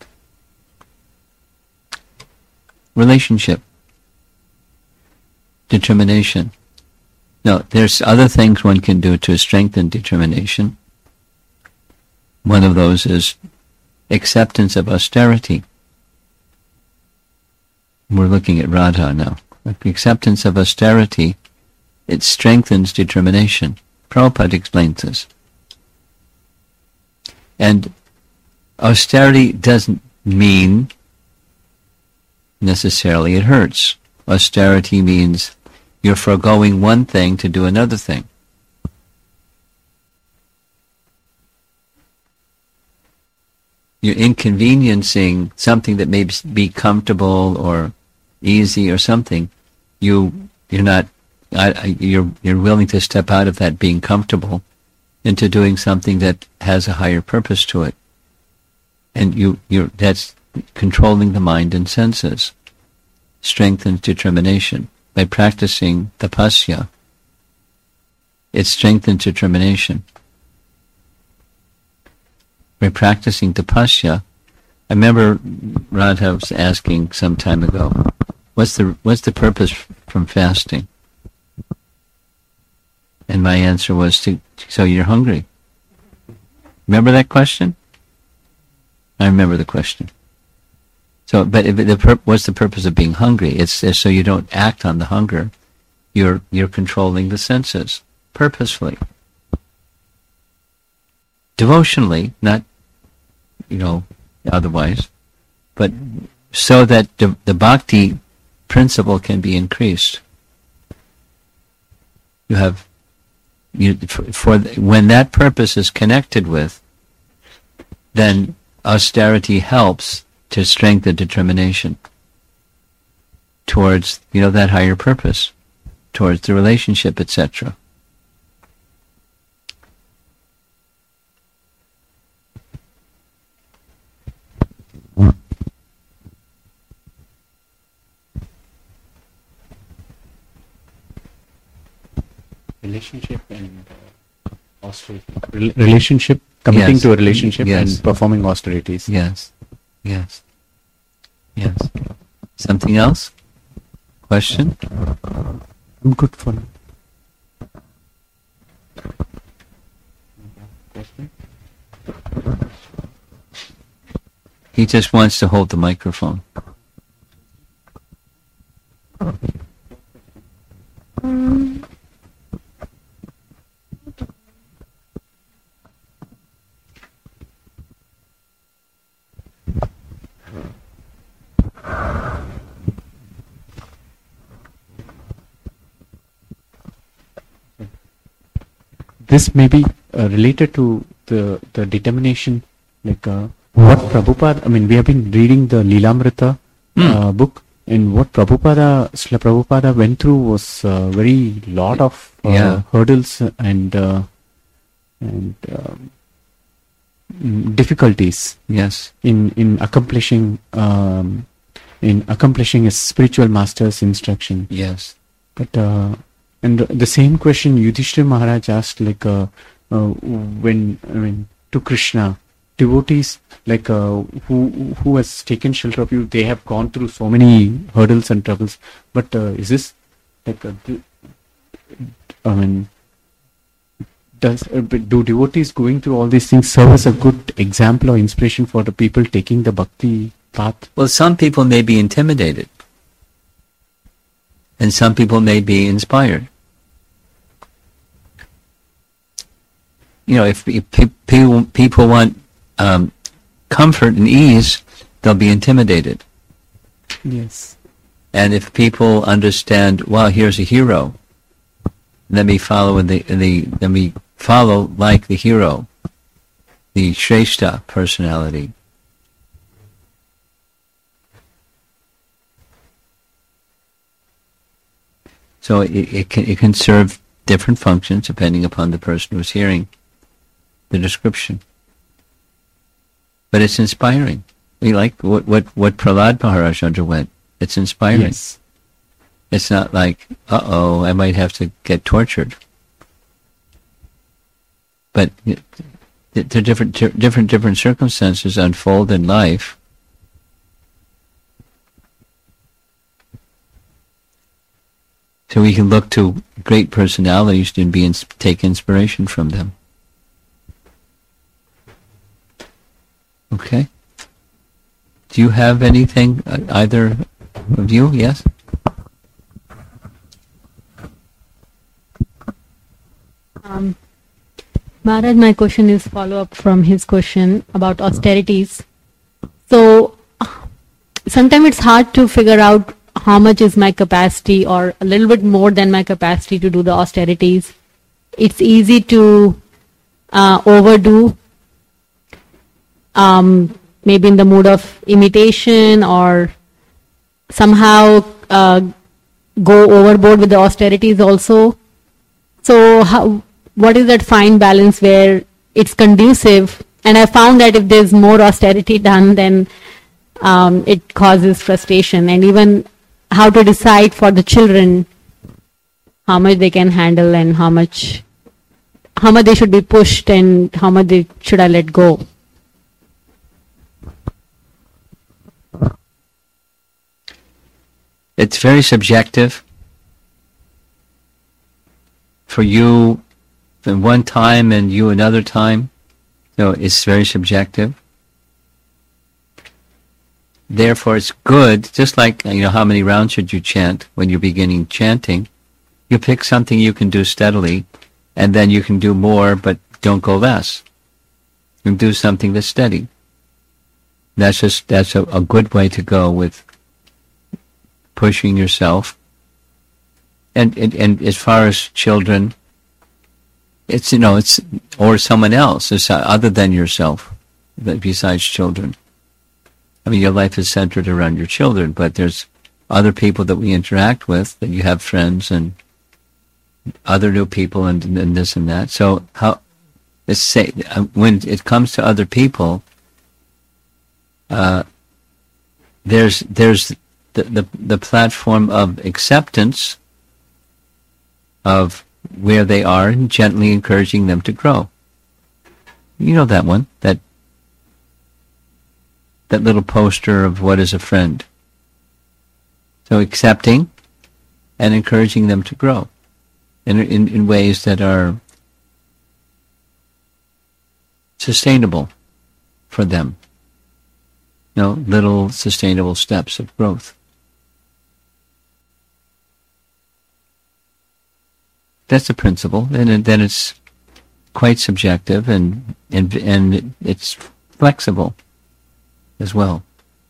Relationship. Determination. Now, there's other things one can do to strengthen determination. One of those is acceptance of austerity. We're looking at Radha now. The acceptance of austerity, it strengthens determination. Prabhupada explains this. And austerity doesn't mean necessarily it hurts. Austerity means you're foregoing one thing to do another thing. You're inconveniencing something that may be comfortable or easy or something. You're willing to step out of that being comfortable into doing something that has a higher purpose to it. And that's controlling the mind and senses. Strengthens determination. By practicing tapasya, it strengthens determination. By practicing tapasya, I remember Radha was asking some time ago, what's the purpose from fasting? And my answer was so you're hungry. Remember that question? I remember the question. So, but what's the purpose of being hungry? It's so you don't act on the hunger. You're controlling the senses purposefully, devotionally, not otherwise, but so that the bhakti principle can be increased. When that purpose is connected with, then austerity helps to strengthen determination towards, that higher purpose, towards the relationship, etc. Relationship and austerity. Relationship, committing Yes. to a relationship Yes. and performing austerities. Yes. Something else? Question? I'm good for now. He just wants to hold the microphone. This may be related to the determination, like what Prabhupada, we have been reading the Lilamrita book, and what Srila Prabhupada went through was very lot of hurdles and difficulties. Yes. In accomplishing his spiritual master's instruction. Yes. But and the same question Yudhishthira Maharaj asked, to Krishna, devotees who has taken shelter of you, they have gone through so many hurdles and troubles. But is this do devotees going through all these things serve as a good example or inspiration for the people taking the bhakti path? Well, some people may be intimidated, and some people may be inspired. if people want comfort and ease, they'll be intimidated. Yes. And if people understand, well, here's a hero, let me follow let me follow like the hero, the Shrestha personality. So it can serve different functions depending upon the person who's hearing the description. But it's inspiring. We like what Prahlad Maharaj underwent. It's inspiring. Yes. It's not like, I might have to get tortured. But the different circumstances unfold in life. So we can look to great personalities and take inspiration from them. Okay. Do you have anything, either of you? Yes? Maharaj, my question is follow-up from his question about austerities. So, sometimes it's hard to figure out how much is my capacity, or a little bit more than my capacity to do the austerities. It's easy to overdo, maybe in the mood of imitation, or somehow go overboard with the austerities also. So what is that fine balance where it's conducive? And I found that if there's more austerity done, then it causes frustration. And even how to decide for the children how much they can handle, and how much they should be pushed, and how much should I let go. It's very subjective. For you in one time and you another time. So it's very subjective. Therefore, it's good, just like, how many rounds should you chant when you're beginning chanting. You pick something you can do steadily, and then you can do more, but don't go less. You do something that's steady. That's a good way to go with pushing yourself. And as far as children, it's or someone else, it's other than yourself, besides children. I mean, your life is centered around your children, but there's other people that we interact with, that you have friends and other new people and this and that. So when it comes to other people, there's the platform of acceptance of where they are and gently encouraging them to grow. You know that one, that little poster of what is a friend. So accepting and encouraging them to grow in ways that are sustainable for them. Little sustainable steps of growth. That's the principle, and then it's quite subjective, and it's flexible as well.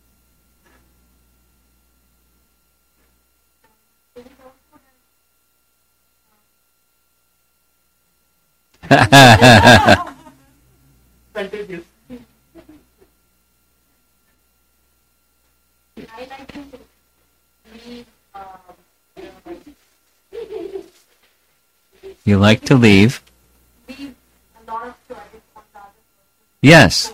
You like to leave? Yes.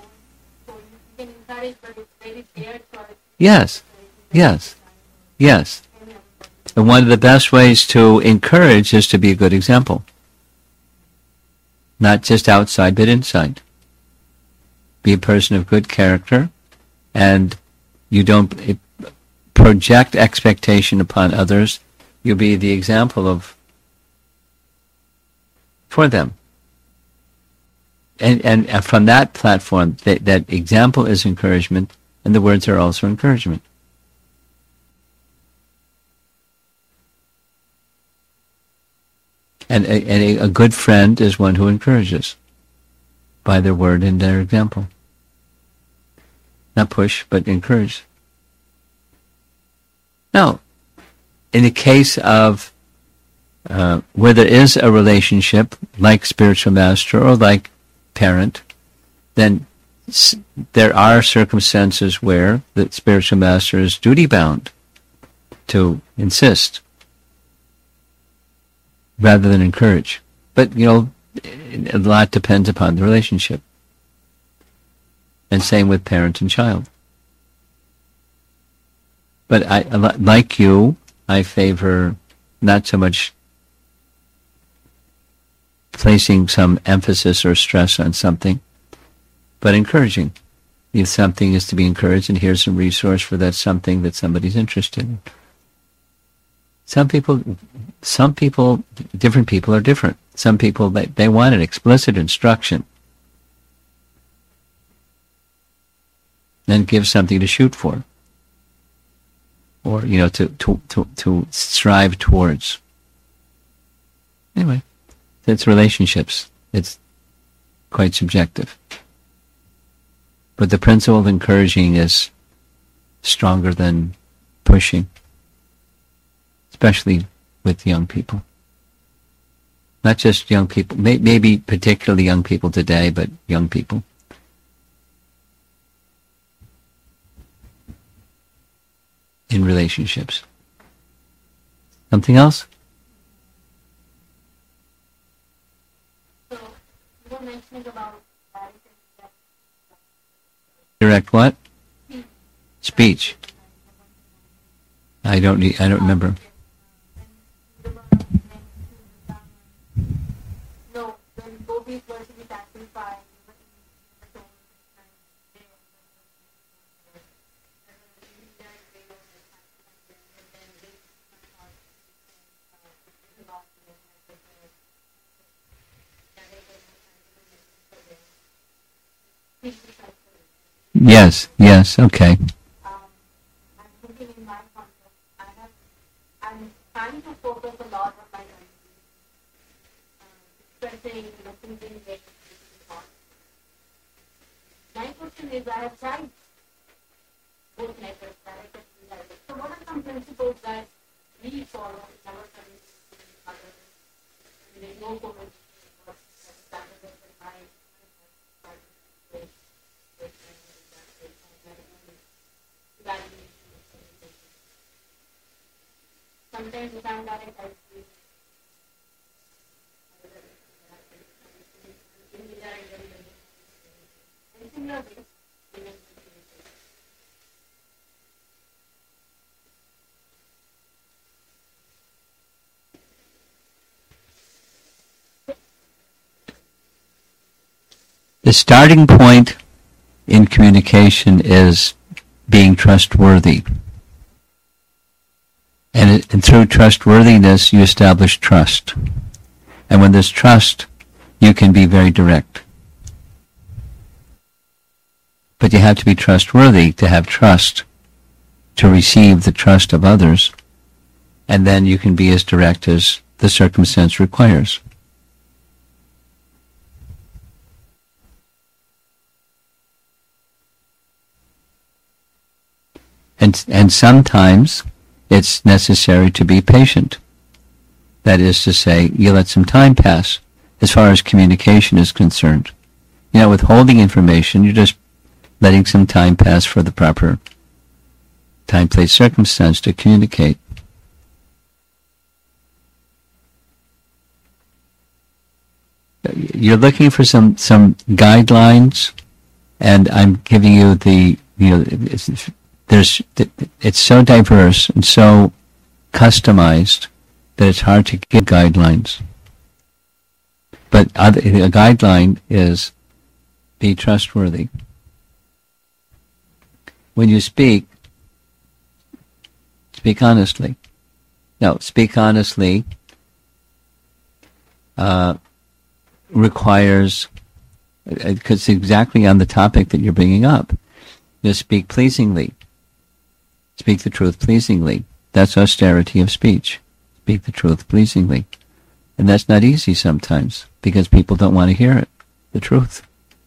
Yes. Yes. Yes. And one of the best ways to encourage is to be a good example. Not just outside, but inside. Be a person of good character, and you don't project expectation upon others. You be the example for them. And from that platform, that example is encouragement, and the words are also encouragement. And a good friend is one who encourages. by their word and their example. Not push, but encourage. Now, in the case of where there is a relationship, like spiritual master or like parent, then there are circumstances where the spiritual master is duty-bound to insist rather than encourage. But, a lot depends upon the relationship. And same with parent and child. But like you, I favor not so much placing some emphasis or stress on something, but encouraging. If something is to be encouraged, and here's a resource for that something that somebody's interested in. Some people, different people are different. Some people, they want an explicit instruction. Then give something to shoot for. Or, to strive towards. Anyway, it's relationships. It's quite subjective. But the principle of encouraging is stronger than pushing, especially with young people. Not just young people, maybe particularly young people today, but young people. In relationships. Something else? So, you were mentioning about direct what? Speech. I don't remember. No, when Gopi was to be sacrificed, Yes, okay. I'm thinking in my context, I'm trying to focus a lot on my expressing, thinking, my question is, I have tried both methods, direct and indirect. So what are some principles that we follow in our community, others, in the no comment, sometimes without direct the starting point in communication is being trustworthy. And through trustworthiness, you establish trust. And when there's trust, you can be very direct. But you have to be trustworthy to have trust, to receive the trust of others, and then you can be as direct as the circumstance requires. And sometimes it's necessary to be patient. That is to say, you let some time pass as far as communication is concerned. Withholding information, you're just letting some time pass for the proper time, place, circumstance to communicate. You're looking for some guidelines, and I'm giving you it's so diverse and so customized that it's hard to give guidelines. But a guideline is be trustworthy. When you speak honestly. Now, speak honestly requires, because it's exactly on the topic that you're bringing up, you speak pleasingly. Speak the truth pleasingly. That's austerity of speech. Speak the truth pleasingly. And that's not easy sometimes, because people don't want to hear it, the truth.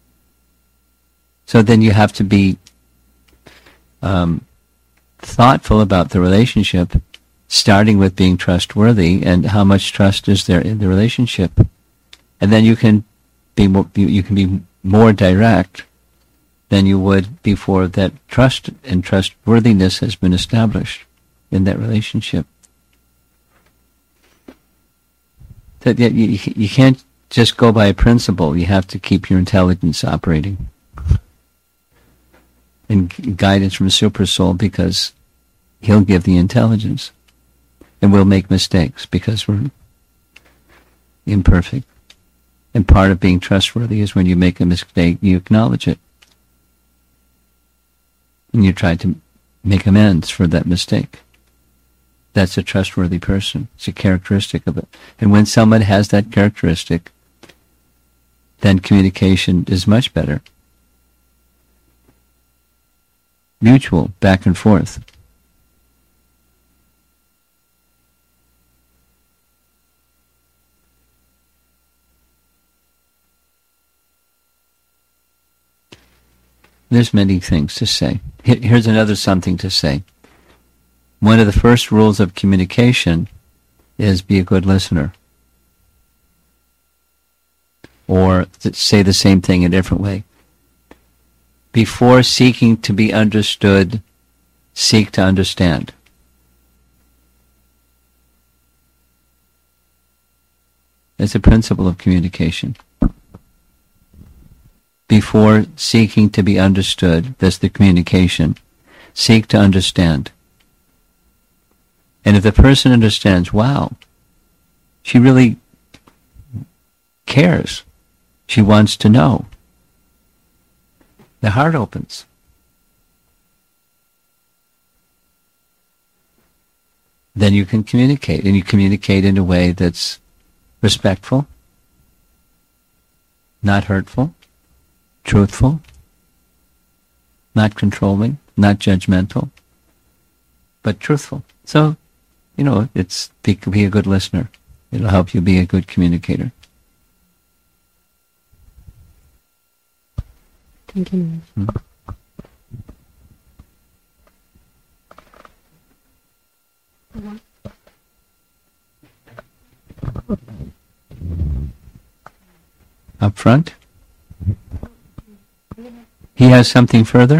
So then you have to be thoughtful about the relationship, starting with being trustworthy and how much trust is there in the relationship, and then you can be more direct than you would before that trust and trustworthiness has been established in that relationship. That you can't just go by a principle. You have to keep your intelligence operating and guidance from Super Soul, because he'll give the intelligence. And we'll make mistakes because we're imperfect. And part of being trustworthy is when you make a mistake, you acknowledge it. And you try to make amends for that mistake. That's a trustworthy person. It's a characteristic of it. And when someone has that characteristic, then communication is much better. Mutual, back and forth. There's many things to say. Here's another something to say. One of the first rules of communication is be a good listener. Or say the same thing a different way. Before seeking to be understood, seek to understand. It's a principle of communication. Before seeking to be understood, that's the communication, seek to understand. And if the person understands, wow, she really cares, she wants to know, the heart opens. Then you can communicate, and you communicate in a way that's respectful, not hurtful, truthful, not controlling, not judgmental, but truthful. So, it's be a good listener. It'll help you be a good communicator. Thank you. Up front? He has something further?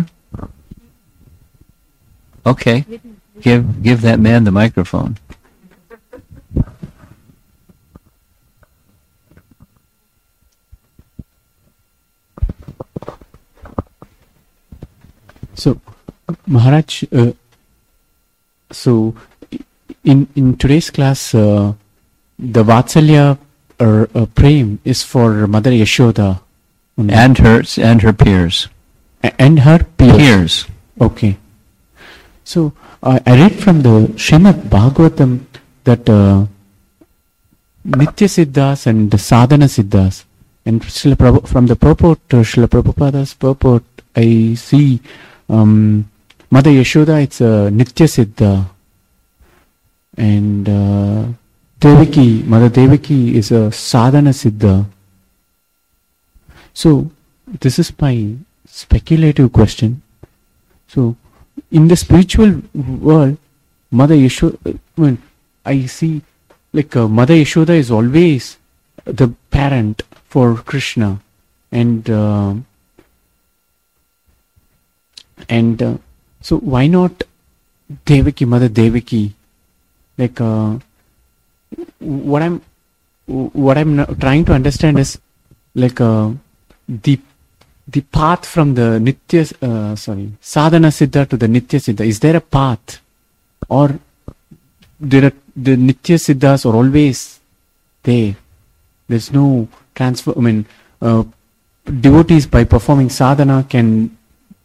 Okay. Give that man the microphone. So, Maharaj, in today's class, the Vatsalya or Prem is for Mother Yashoda. And her peers. And her peers. Peers. Okay. So, I read from the Srimad Bhagavatam that Nitya Siddhas and Sadhana Siddhas, and from the purport, Srila Prabhupada's purport, I see Mother Yashoda, it's a Nitya Siddha, and Mother Devaki is a Sadhana Siddha. So, this is my speculative question. So, in the spiritual world, Mother Yashoda, I see Mother Yashoda is always the parent for Krishna, and so why not Devaki, Mother Devaki? What I'm trying to understand is the path from the Sadhana Siddha to the Nitya Siddha. Is there a path, or the Nitya Siddhas are always there? There's no transfer. Devotees by performing sadhana can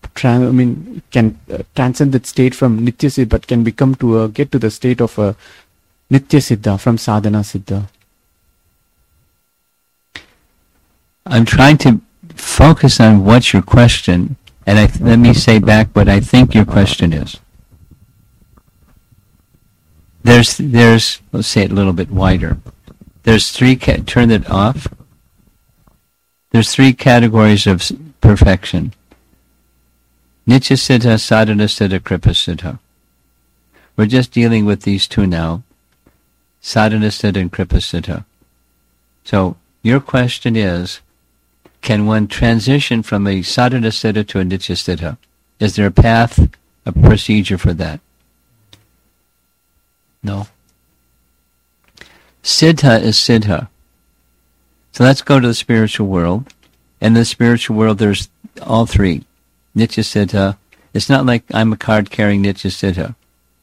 transcend that state from Nitya Siddha, but can get to the state of a Nitya Siddha from Sadhana Siddha. I'm trying to focus on what's your question, and let me say back what I think your question is. There's let's say it a little bit wider. There's turn it off. There's three categories of perfection. Nityasiddha, Sadhanasiddha, Kripasiddha. We're just dealing with these two now, Sadhanasiddha and Kripasiddha. So your question is, can one transition from a Sadhanasiddha to a Nityasiddha? Is there a path, a procedure for that? No. Siddha is Siddha. So let's go to the spiritual world. In the spiritual world, there's all three. Nityasiddha. It's not like I'm a card-carrying Nityasiddha.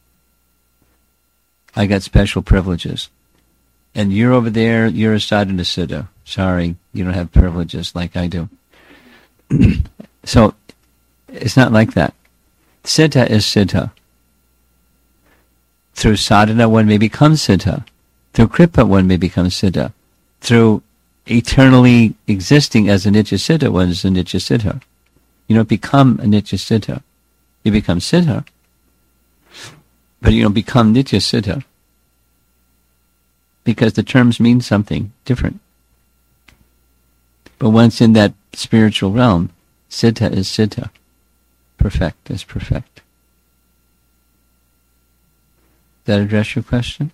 I got special privileges. And you're over there, you're a Sadhanasiddha. Sorry, you don't have privileges like I do. So, it's not like that. Siddha is Siddha. Through sadhana, one may become Siddha. Through Kripa, one may become Siddha. Through eternally existing as a Nityasiddha, one is a Nityasiddha. You don't become a Nityasiddha. You become Siddha. But you don't become Nityasiddha. Because the terms mean something different. But once in that spiritual realm, Siddha is Siddha. Perfect is perfect. Does that address your question?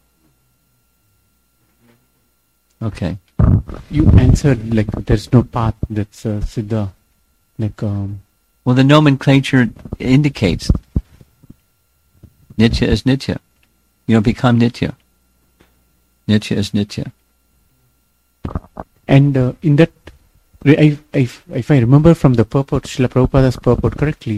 Okay. You answered like there's no path that's Siddha. Like, well, the nomenclature indicates Nitya is Nitya. You don't become Nitya. Nitya is Nitya. And in that, if I remember from the purport, Srila Prabhupada's purport correctly,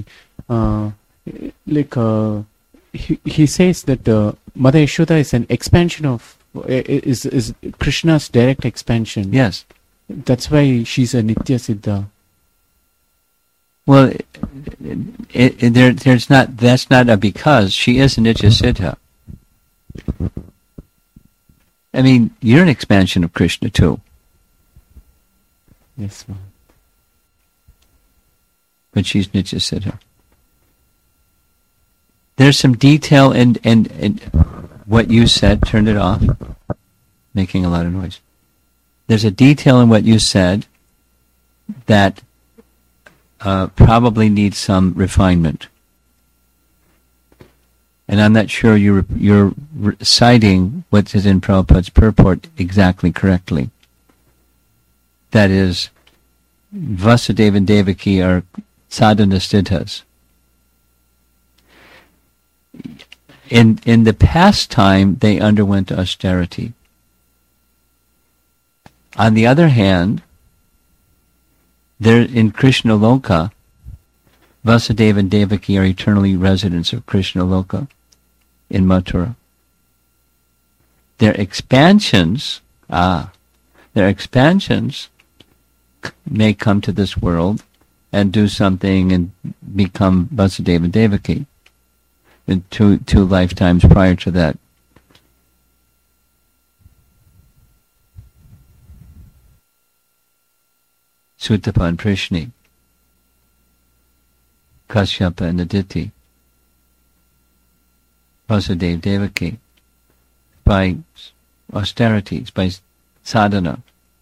he says that Mother Yashoda is an expansion of, is Krishna's direct expansion. Yes. That's why she's a Nitya Siddha. Well, there's not. That's not a because. She is a Nitya Siddha. I mean, you're an expansion of Krishna too. Yes, ma'am. But she's Nitya Siddha. There's some detail in what you said. Turn it off. Making a lot of noise. There's a detail in what you said that probably needs some refinement. And I'm not sure you're citing what is in Prabhupada's purport exactly correctly. That is, Vasudeva and Devaki are sadhanasiddhas. In the past time, they underwent austerity. On the other hand, there in Krishna Loka, Vasudeva and Devaki are eternally residents of Krishna Loka in Mathura. Their expansions may come to this world and do something and become Vasudeva and Devaki in two lifetimes prior to that. Sutapa and Prishni, Kashyapa and Aditi, Vasudeva Devaki, by austerities, by sadhana.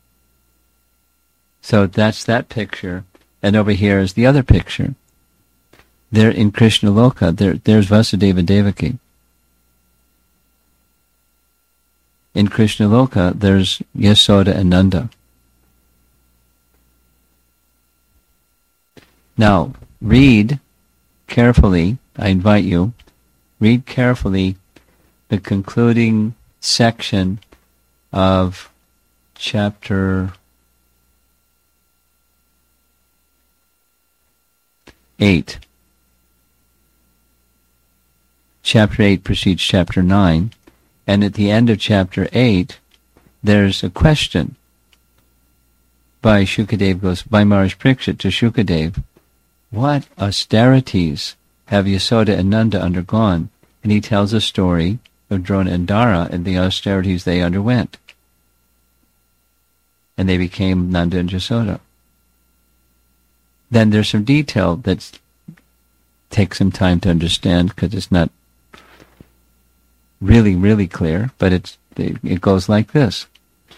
So that's that picture, and over here is the other picture. There in Krishna Loka, there's Vasudeva Devaki. In Krishna Loka, there's Yasoda and Nanda. Now, read carefully, I invite you, read carefully the concluding section of chapter 8. Chapter 8 precedes chapter 9, and at the end of chapter 8, there's a question by Shukadev goes, by Maharaj Parikshit to Shukadev, what austerities have Yasoda and Nanda undergone? And he tells a story of Drona and Dara and the austerities they underwent. And they became Nanda and Yasoda. Then there's some detail that takes some time to understand because it's not really, really clear, but it goes like this.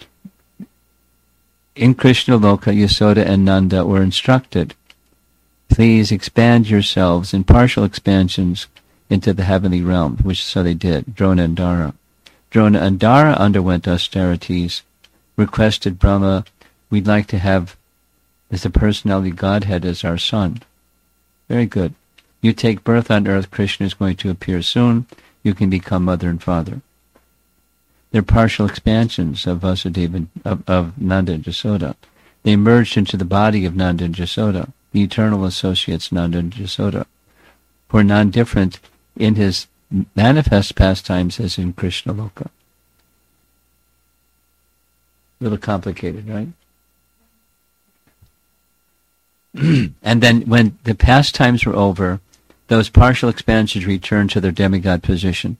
In Krishna Loka, Yasoda and Nanda were instructed please expand yourselves in partial expansions into the heavenly realm, which so they did, Drona and Dara. Drona and Dara underwent austerities, requested Brahma, we'd like to have as the personality Godhead as our son. Very good. You take birth on earth, Krishna is going to appear soon, you can become mother and father. They're partial expansions of Vasudeva, of Nanda and Jasoda. They merged into the body of Nanda and Jasoda, the eternal associates Nanda and Jasoda, who are non-different in his manifest pastimes as in Krishna Loka. A little complicated, right? And then when the pastimes were over, those partial expansions returned to their demigod position.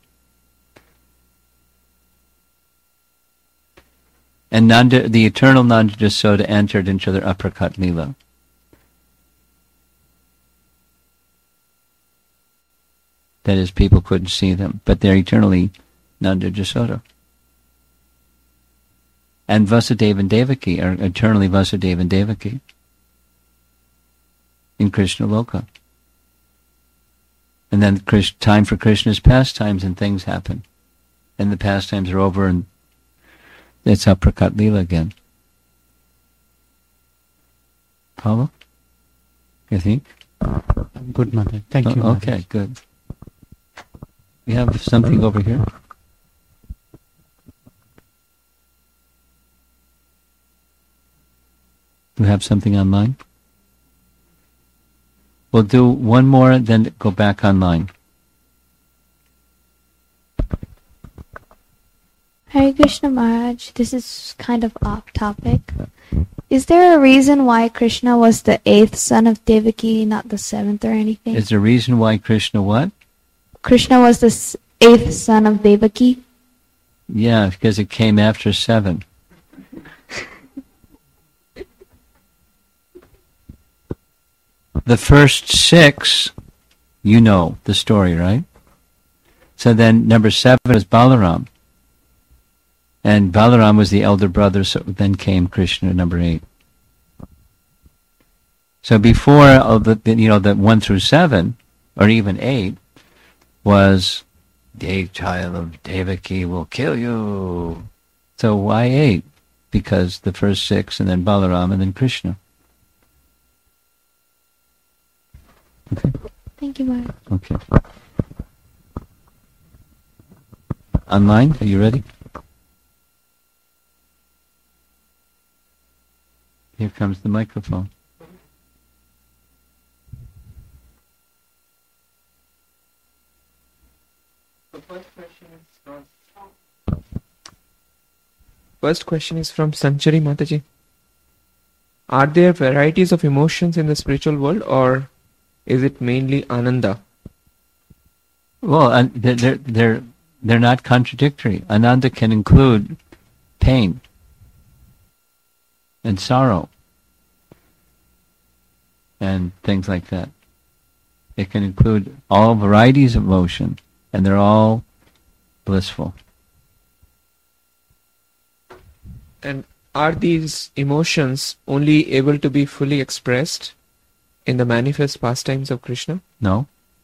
And Nanda, the eternal Nanda Jasoda entered into their uppercut lila. That is, people couldn't see them, but they're eternally Nanda Jasoda. And Vasudeva and Devaki are eternally Vasudeva and Devaki in Krishna Loka. And then time for Krishna's pastimes and things happen. And the pastimes are over and it's uppercut lila again. Paulo? You think? I'm good, Mother. Thank you. Okay, good. We have something over here. We have something online. We'll do one more, then go back online. Hare Krishna Maharaj, this is kind of off topic. Is there a reason why Krishna was the 8th son of Devaki, not the 7th or anything? Is there a reason why Krishna what? Krishna was the 8th son of Devaki? Yeah, because it came after 7. The first 6, you know the story, right? So then number 7 is Balaram. And Balaram was the elder brother, so then came Krishna, number 8. So before the 1 through 7, or even 8, was the child of Devaki will kill you. So why 8? Because the first 6, and then Balaram, and then Krishna. Okay. Thank you, Maharaj. Okay. Online, are you ready? Here comes the microphone. First question is from Sanchari Mataji. Are there varieties of emotions in the spiritual world, or is it mainly Ananda? Well, they're not contradictory. Ananda can include pain and sorrow and things like that. It can include all varieties of emotion, and they're all blissful. And are these emotions only able to be fully expressed in the manifest pastimes of Krishna? No.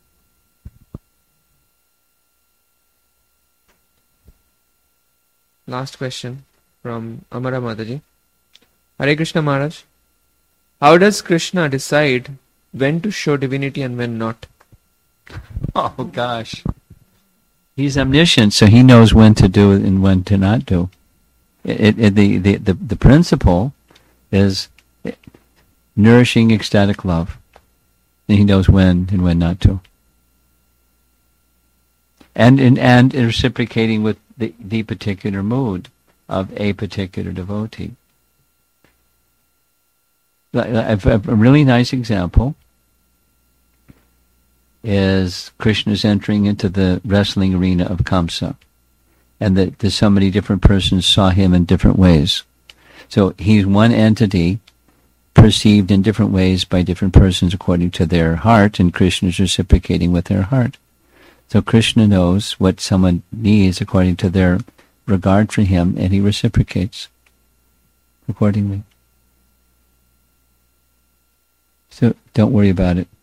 Last question from Amara Mataji. Hare Krishna Maharaj, how does Krishna decide when to show divinity and when not? Oh gosh. He's omniscient, so he knows when to do it and when to not do. The principle is nourishing ecstatic love. And he knows when and when not to. And reciprocating with the particular mood of a particular devotee. A really nice example is Krishna's entering into the wrestling arena of Kamsa, and that so many different persons saw him in different ways. So he's one entity perceived in different ways by different persons according to their heart, and Krishna is reciprocating with their heart. So Krishna knows what someone needs according to their regard for him, and he reciprocates accordingly. So don't worry about it.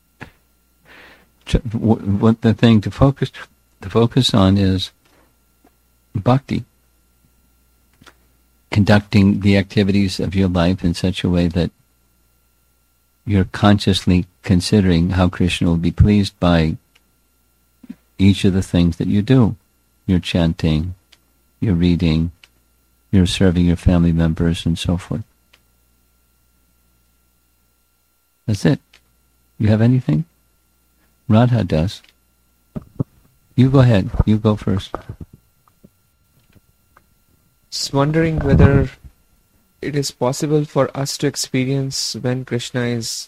What the thing to focus on is bhakti. Conducting the activities of your life in such a way that you're consciously considering how Krishna will be pleased by each of the things that you do. You're chanting, you're reading, you're serving your family members, and so forth. That's it. You have anything? Radha does. You go ahead. You go first. Just wondering whether it is possible for us to experience when Krishna is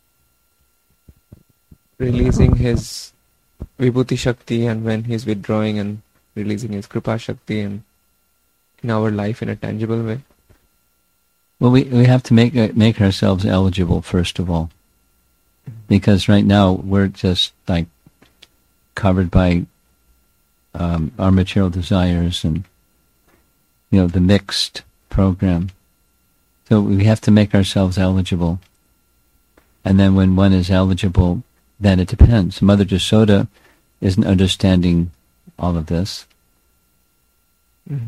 releasing his Vibhuti Shakti and when he's withdrawing and releasing his Kripa Shakti in our life in a tangible way. Well, we have to make ourselves eligible first of all, because right now we're just like covered by our material desires and the mixed program. So we have to make ourselves eligible, and then when one is eligible, then it depends. Mother Jasoda isn't understanding all of this. Mm-hmm.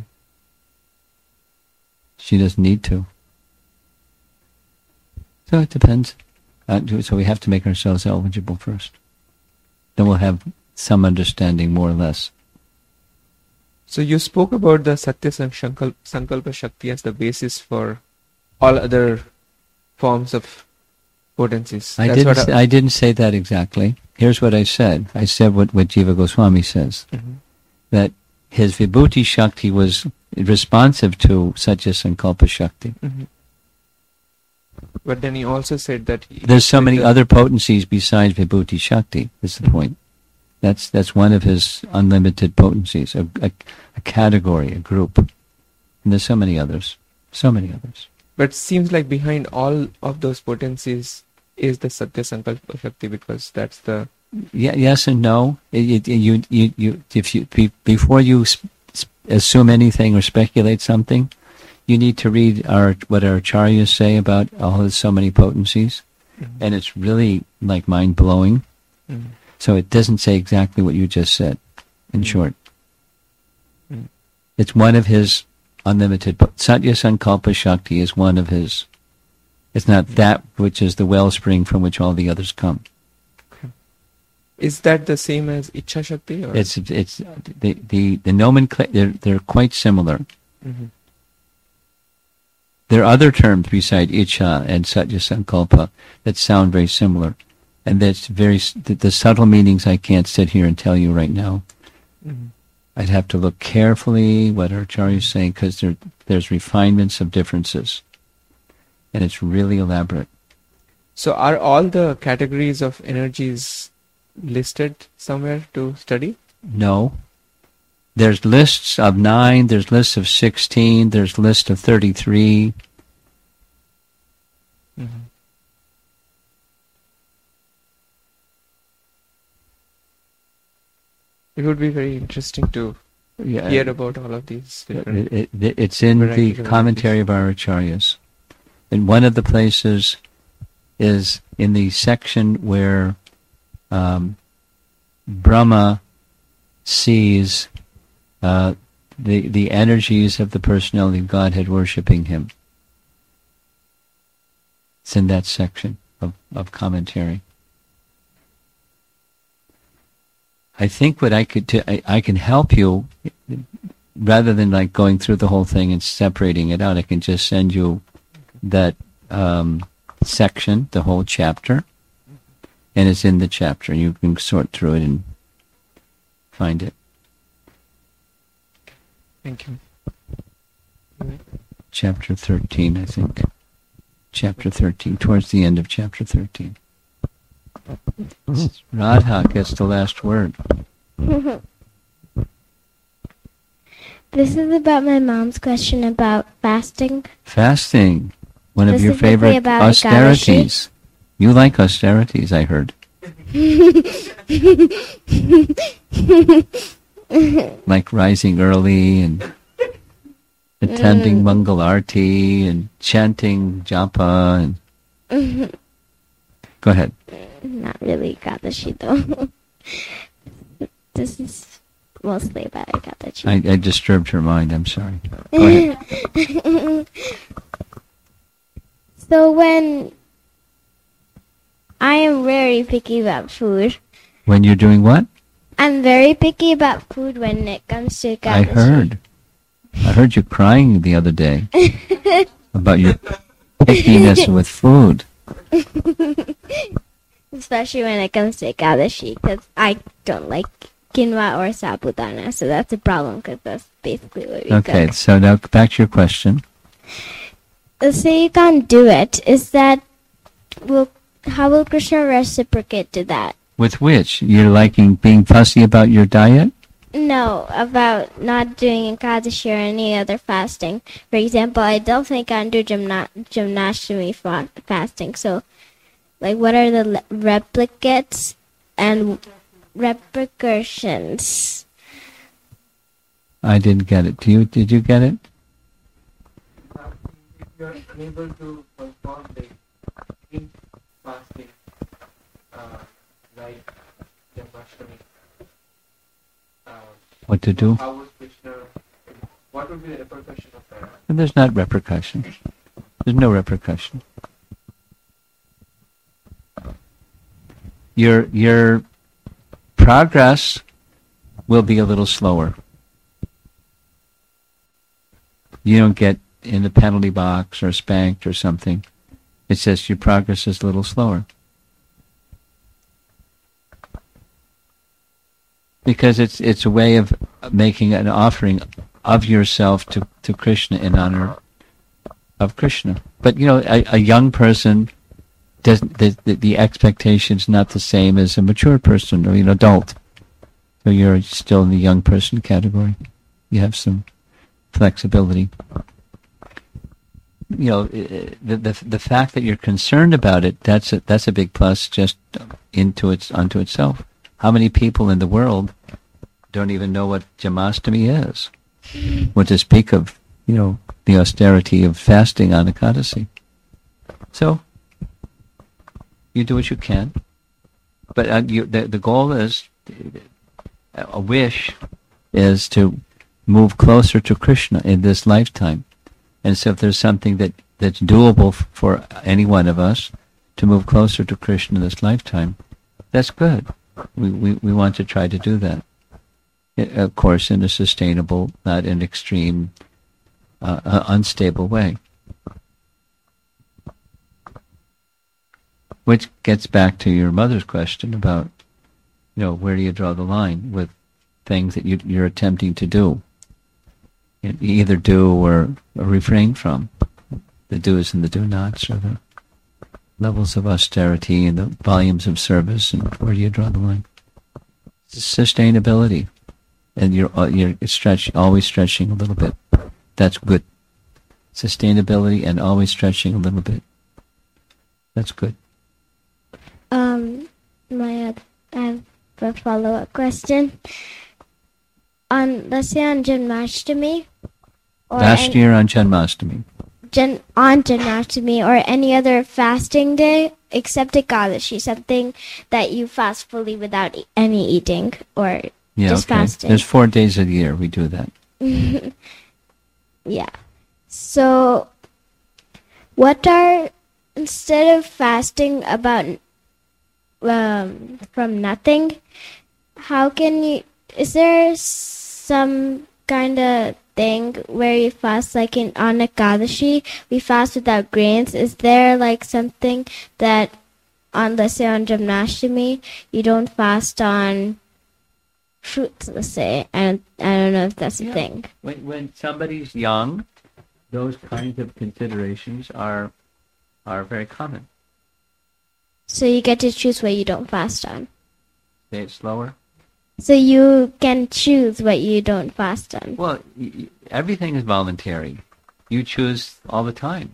She doesn't need to. So it depends. So we have to make ourselves eligible first. Then we'll have some understanding, more or less. So you spoke about the Satya Sankalpa Shakti as the basis for all other forms of potencies. I didn't say that exactly. Here's what I said. I said what Jiva Goswami says. Mm-hmm. That his Vibhuti Shakti was responsive to Satya Sankalpa Shakti. Mm-hmm. But then he also said that there's so many other potencies besides Vibhuti Shakti, is the point. That's one of his unlimited potencies, a category, a group. And there's so many others. But it seems like behind all of those potencies is the Satya Sankalpa Shakti, because that's the... Yes and no. Before you assume anything or speculate something, you need to read what our acharyas say about so many potencies, mm-hmm. and it's really like mind-blowing. Mm-hmm. So it doesn't say exactly what you just said, in short. Mm-hmm. It's one of his unlimited... Satya Sankalpa Shakti is one of his... It's not that which is the wellspring from which all the others come. Okay. Is that the same as Ichha Shakti? Or? It's the nomenclature, they're quite similar. Mm-hmm. There are other terms beside Ichha and Satya Sankalpa that sound very similar. And that's the subtle meanings I can't sit here and tell you right now. Mm-hmm. I'd have to look carefully what our acharya is saying, because there's refinements of differences. And it's really elaborate. So are all the categories of energies listed somewhere to study? No. There's lists of 9, there's lists of 16, there's lists of 33. Mm-hmm. It would be very interesting to hear about all of these different... It's in the commentary of our acharyas. And one of the places is in the section where Brahma sees the energies of the personality of Godhead worshipping him. It's in that section of commentary. I think what I could do, I can help you, rather than like going through the whole thing and separating it out. I can just send you that section, the whole chapter, and it's in the chapter. You can sort through it and find it. Thank you. Chapter 13, I think. Chapter 13, towards the end of chapter 13. Radha gets the last word. This is about my mom's question about fasting. Fasting, one of your Specifically favorite about austerities. You like austerities, I heard. Like rising early and attending Mangal Arti and chanting japa and Go ahead. Not really Ekadashi though. This is mostly about Ekadashi. I disturbed her mind. I'm sorry. Go ahead. So when I am very picky about food, When you're doing what? I'm very picky about food when it comes to Ekadashi. I heard you crying the other day about your pickiness with food. Especially when it comes to Ekadashi, because I don't like quinoa or sabudana, so that's a problem, because that's basically what we Okay, cook. so now back to your question. So you can't do it. Is that, how will Krishna reciprocate to that? With which? You're liking being fussy about your diet? No, about not doing Ekadashi or any other fasting. For example, I definitely can't do Jamnashtami fasting. So, like, what are the replicates and repercussions? I didn't get it. Did you get it? If you are unable to perform the fasting, like Janmashtami, What to do? how would Krishna? What would be the repercussion of that? And there's not repercussion. There's no repercussion. Your progress will be a little slower. You don't get in the penalty box or spanked or something. It's just your progress is a little slower. Because it's a way of making an offering of yourself to Krishna in honor of Krishna. But a young person doesn't. The expectation's not the same as a mature person or an adult. So you're still in the young person category. You have some flexibility. The fact that you're concerned about it, that's a big plus just unto itself. How many people in the world don't even know what Janmashtami is? What to speak of, the austerity of fasting on Ekadasi. So, you do what you can. But the goal is, a wish is to move closer to Krishna in this lifetime. And so if there's something that's doable for any one of us to move closer to Krishna in this lifetime, that's good. We want to try to do that. Of course, in a sustainable, not an extreme, unstable way. Which gets back to your mother's question about, where do you draw the line with things that you're attempting to do? You either do or refrain from. The do's and the do-nots, or the levels of austerity and the volumes of service, and where do you draw the line? Sustainability, and you're always stretching a little bit. That's good. Sustainability and always stretching a little bit. That's good. I have a follow-up question. Let's say on Janmashtami, or Last year on Janmashtami. on Janmashtami or any other fasting day except Ekadashi, something that you fast fully without any eating or just fasting. There's 4 days a year we do that. Yeah. So, instead of fasting about from nothing, is there some kind of thing where you fast, like on Ekadashi, we fast without grains? Is there like something that let's say on Janmashtami, you don't fast on fruits, let's say? I don't know if that's a thing. When somebody's young, those kinds of considerations are very common. So you get to choose what you don't fast on. Say it slower. So you can choose what you don't fast on. Well, everything is voluntary. You choose all the time.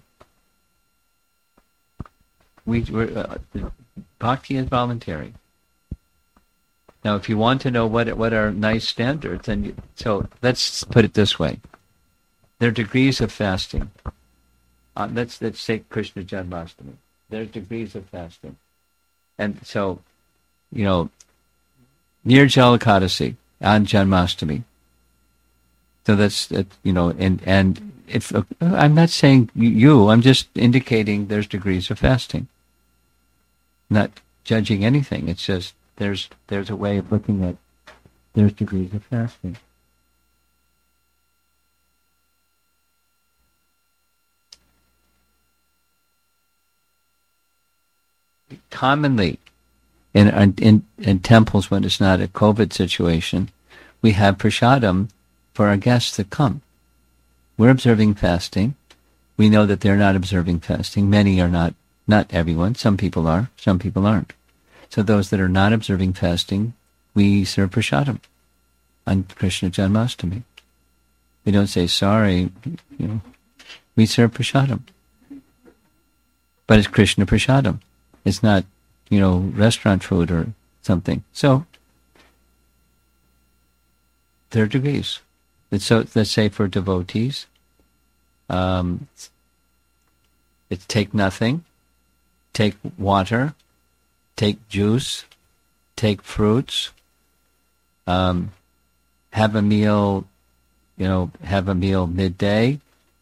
Bhakti is voluntary. Now, if you want to know what are nice standards, so let's put it this way: there are degrees of fasting. Let's say Krishna Janmashtami. There are degrees of fasting. And so, Nirjala Ekadasi on Janmashtami. So that's, and if I'm not saying you, I'm just indicating there's degrees of fasting. Not judging anything. It's just there's a way of looking at there's degrees of fasting. Commonly, in temples when it's not a COVID situation, we have prasadam for our guests that come. We're observing fasting. We know that they're not observing fasting. Many are not. Not everyone. Some people are. Some people aren't. So those that are not observing fasting, we serve prasadam on Krishna Janmashtami. We don't say sorry. We serve prasadam, but it's Krishna prasadam. It's not, restaurant food or something. So there are degrees. So let's say for devotees, it's take nothing, take water, take juice, take fruits, have a meal, midday.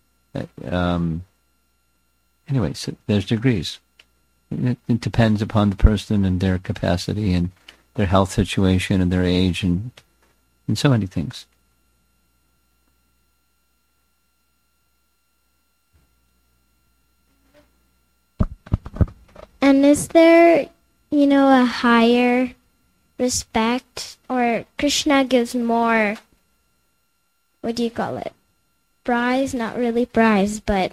Anyway, so there's degrees. It depends upon the person and their capacity and their health situation and their age and so many things. And is there, a higher respect, or Krishna gives more, what do you call it? Prize? Not really prize, but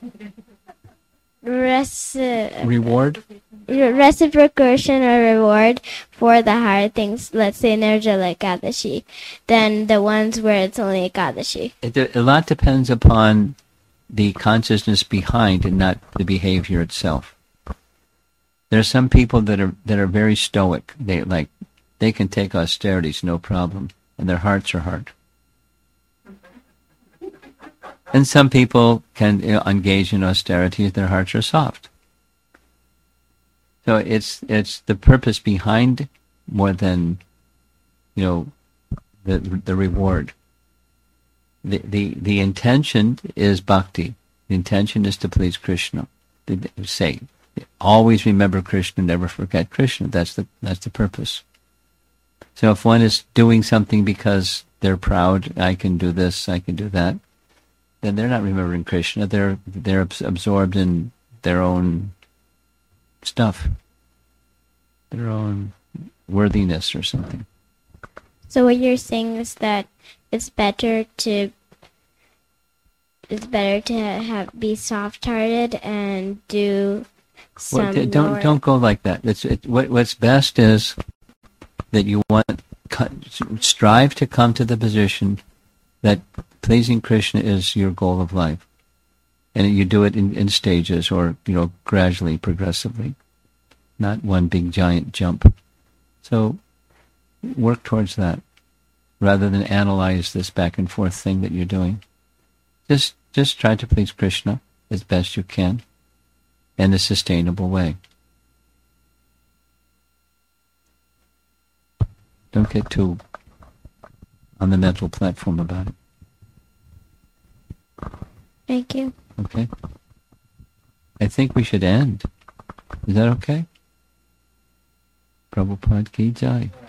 Reward? Reciprocation or reward for the higher things, let's say Nirjala Ekadashi, than the ones where it's only Ekadashi. A lot depends upon the consciousness behind and not the behavior itself. There are some people that are very stoic. They can take austerities no problem, and their hearts are hard. And some people can engage in austerities; their hearts are soft. So it's the purpose behind more than the reward. The intention is bhakti. The intention is to please Krishna. Say, always remember Krishna, never forget Krishna. That's the purpose. So if one is doing something because they're proud, I can do this, I can do that, then they're not remembering Krishna. They're absorbed in their own stuff, their own worthiness or something. So what you're saying is that it's better to be soft-hearted and do some. Well, don't go like that. What's best is that you strive to come to the position that pleasing Krishna is your goal of life, and you do it in stages or gradually, progressively, not one big giant jump. So work towards that rather than analyze this back and forth thing that you're doing. Just try to please Krishna as best you can in a sustainable way. Don't get too on the mental platform about it. Thank you. Okay. I think we should end. Is that okay? Prabhupada ki jai.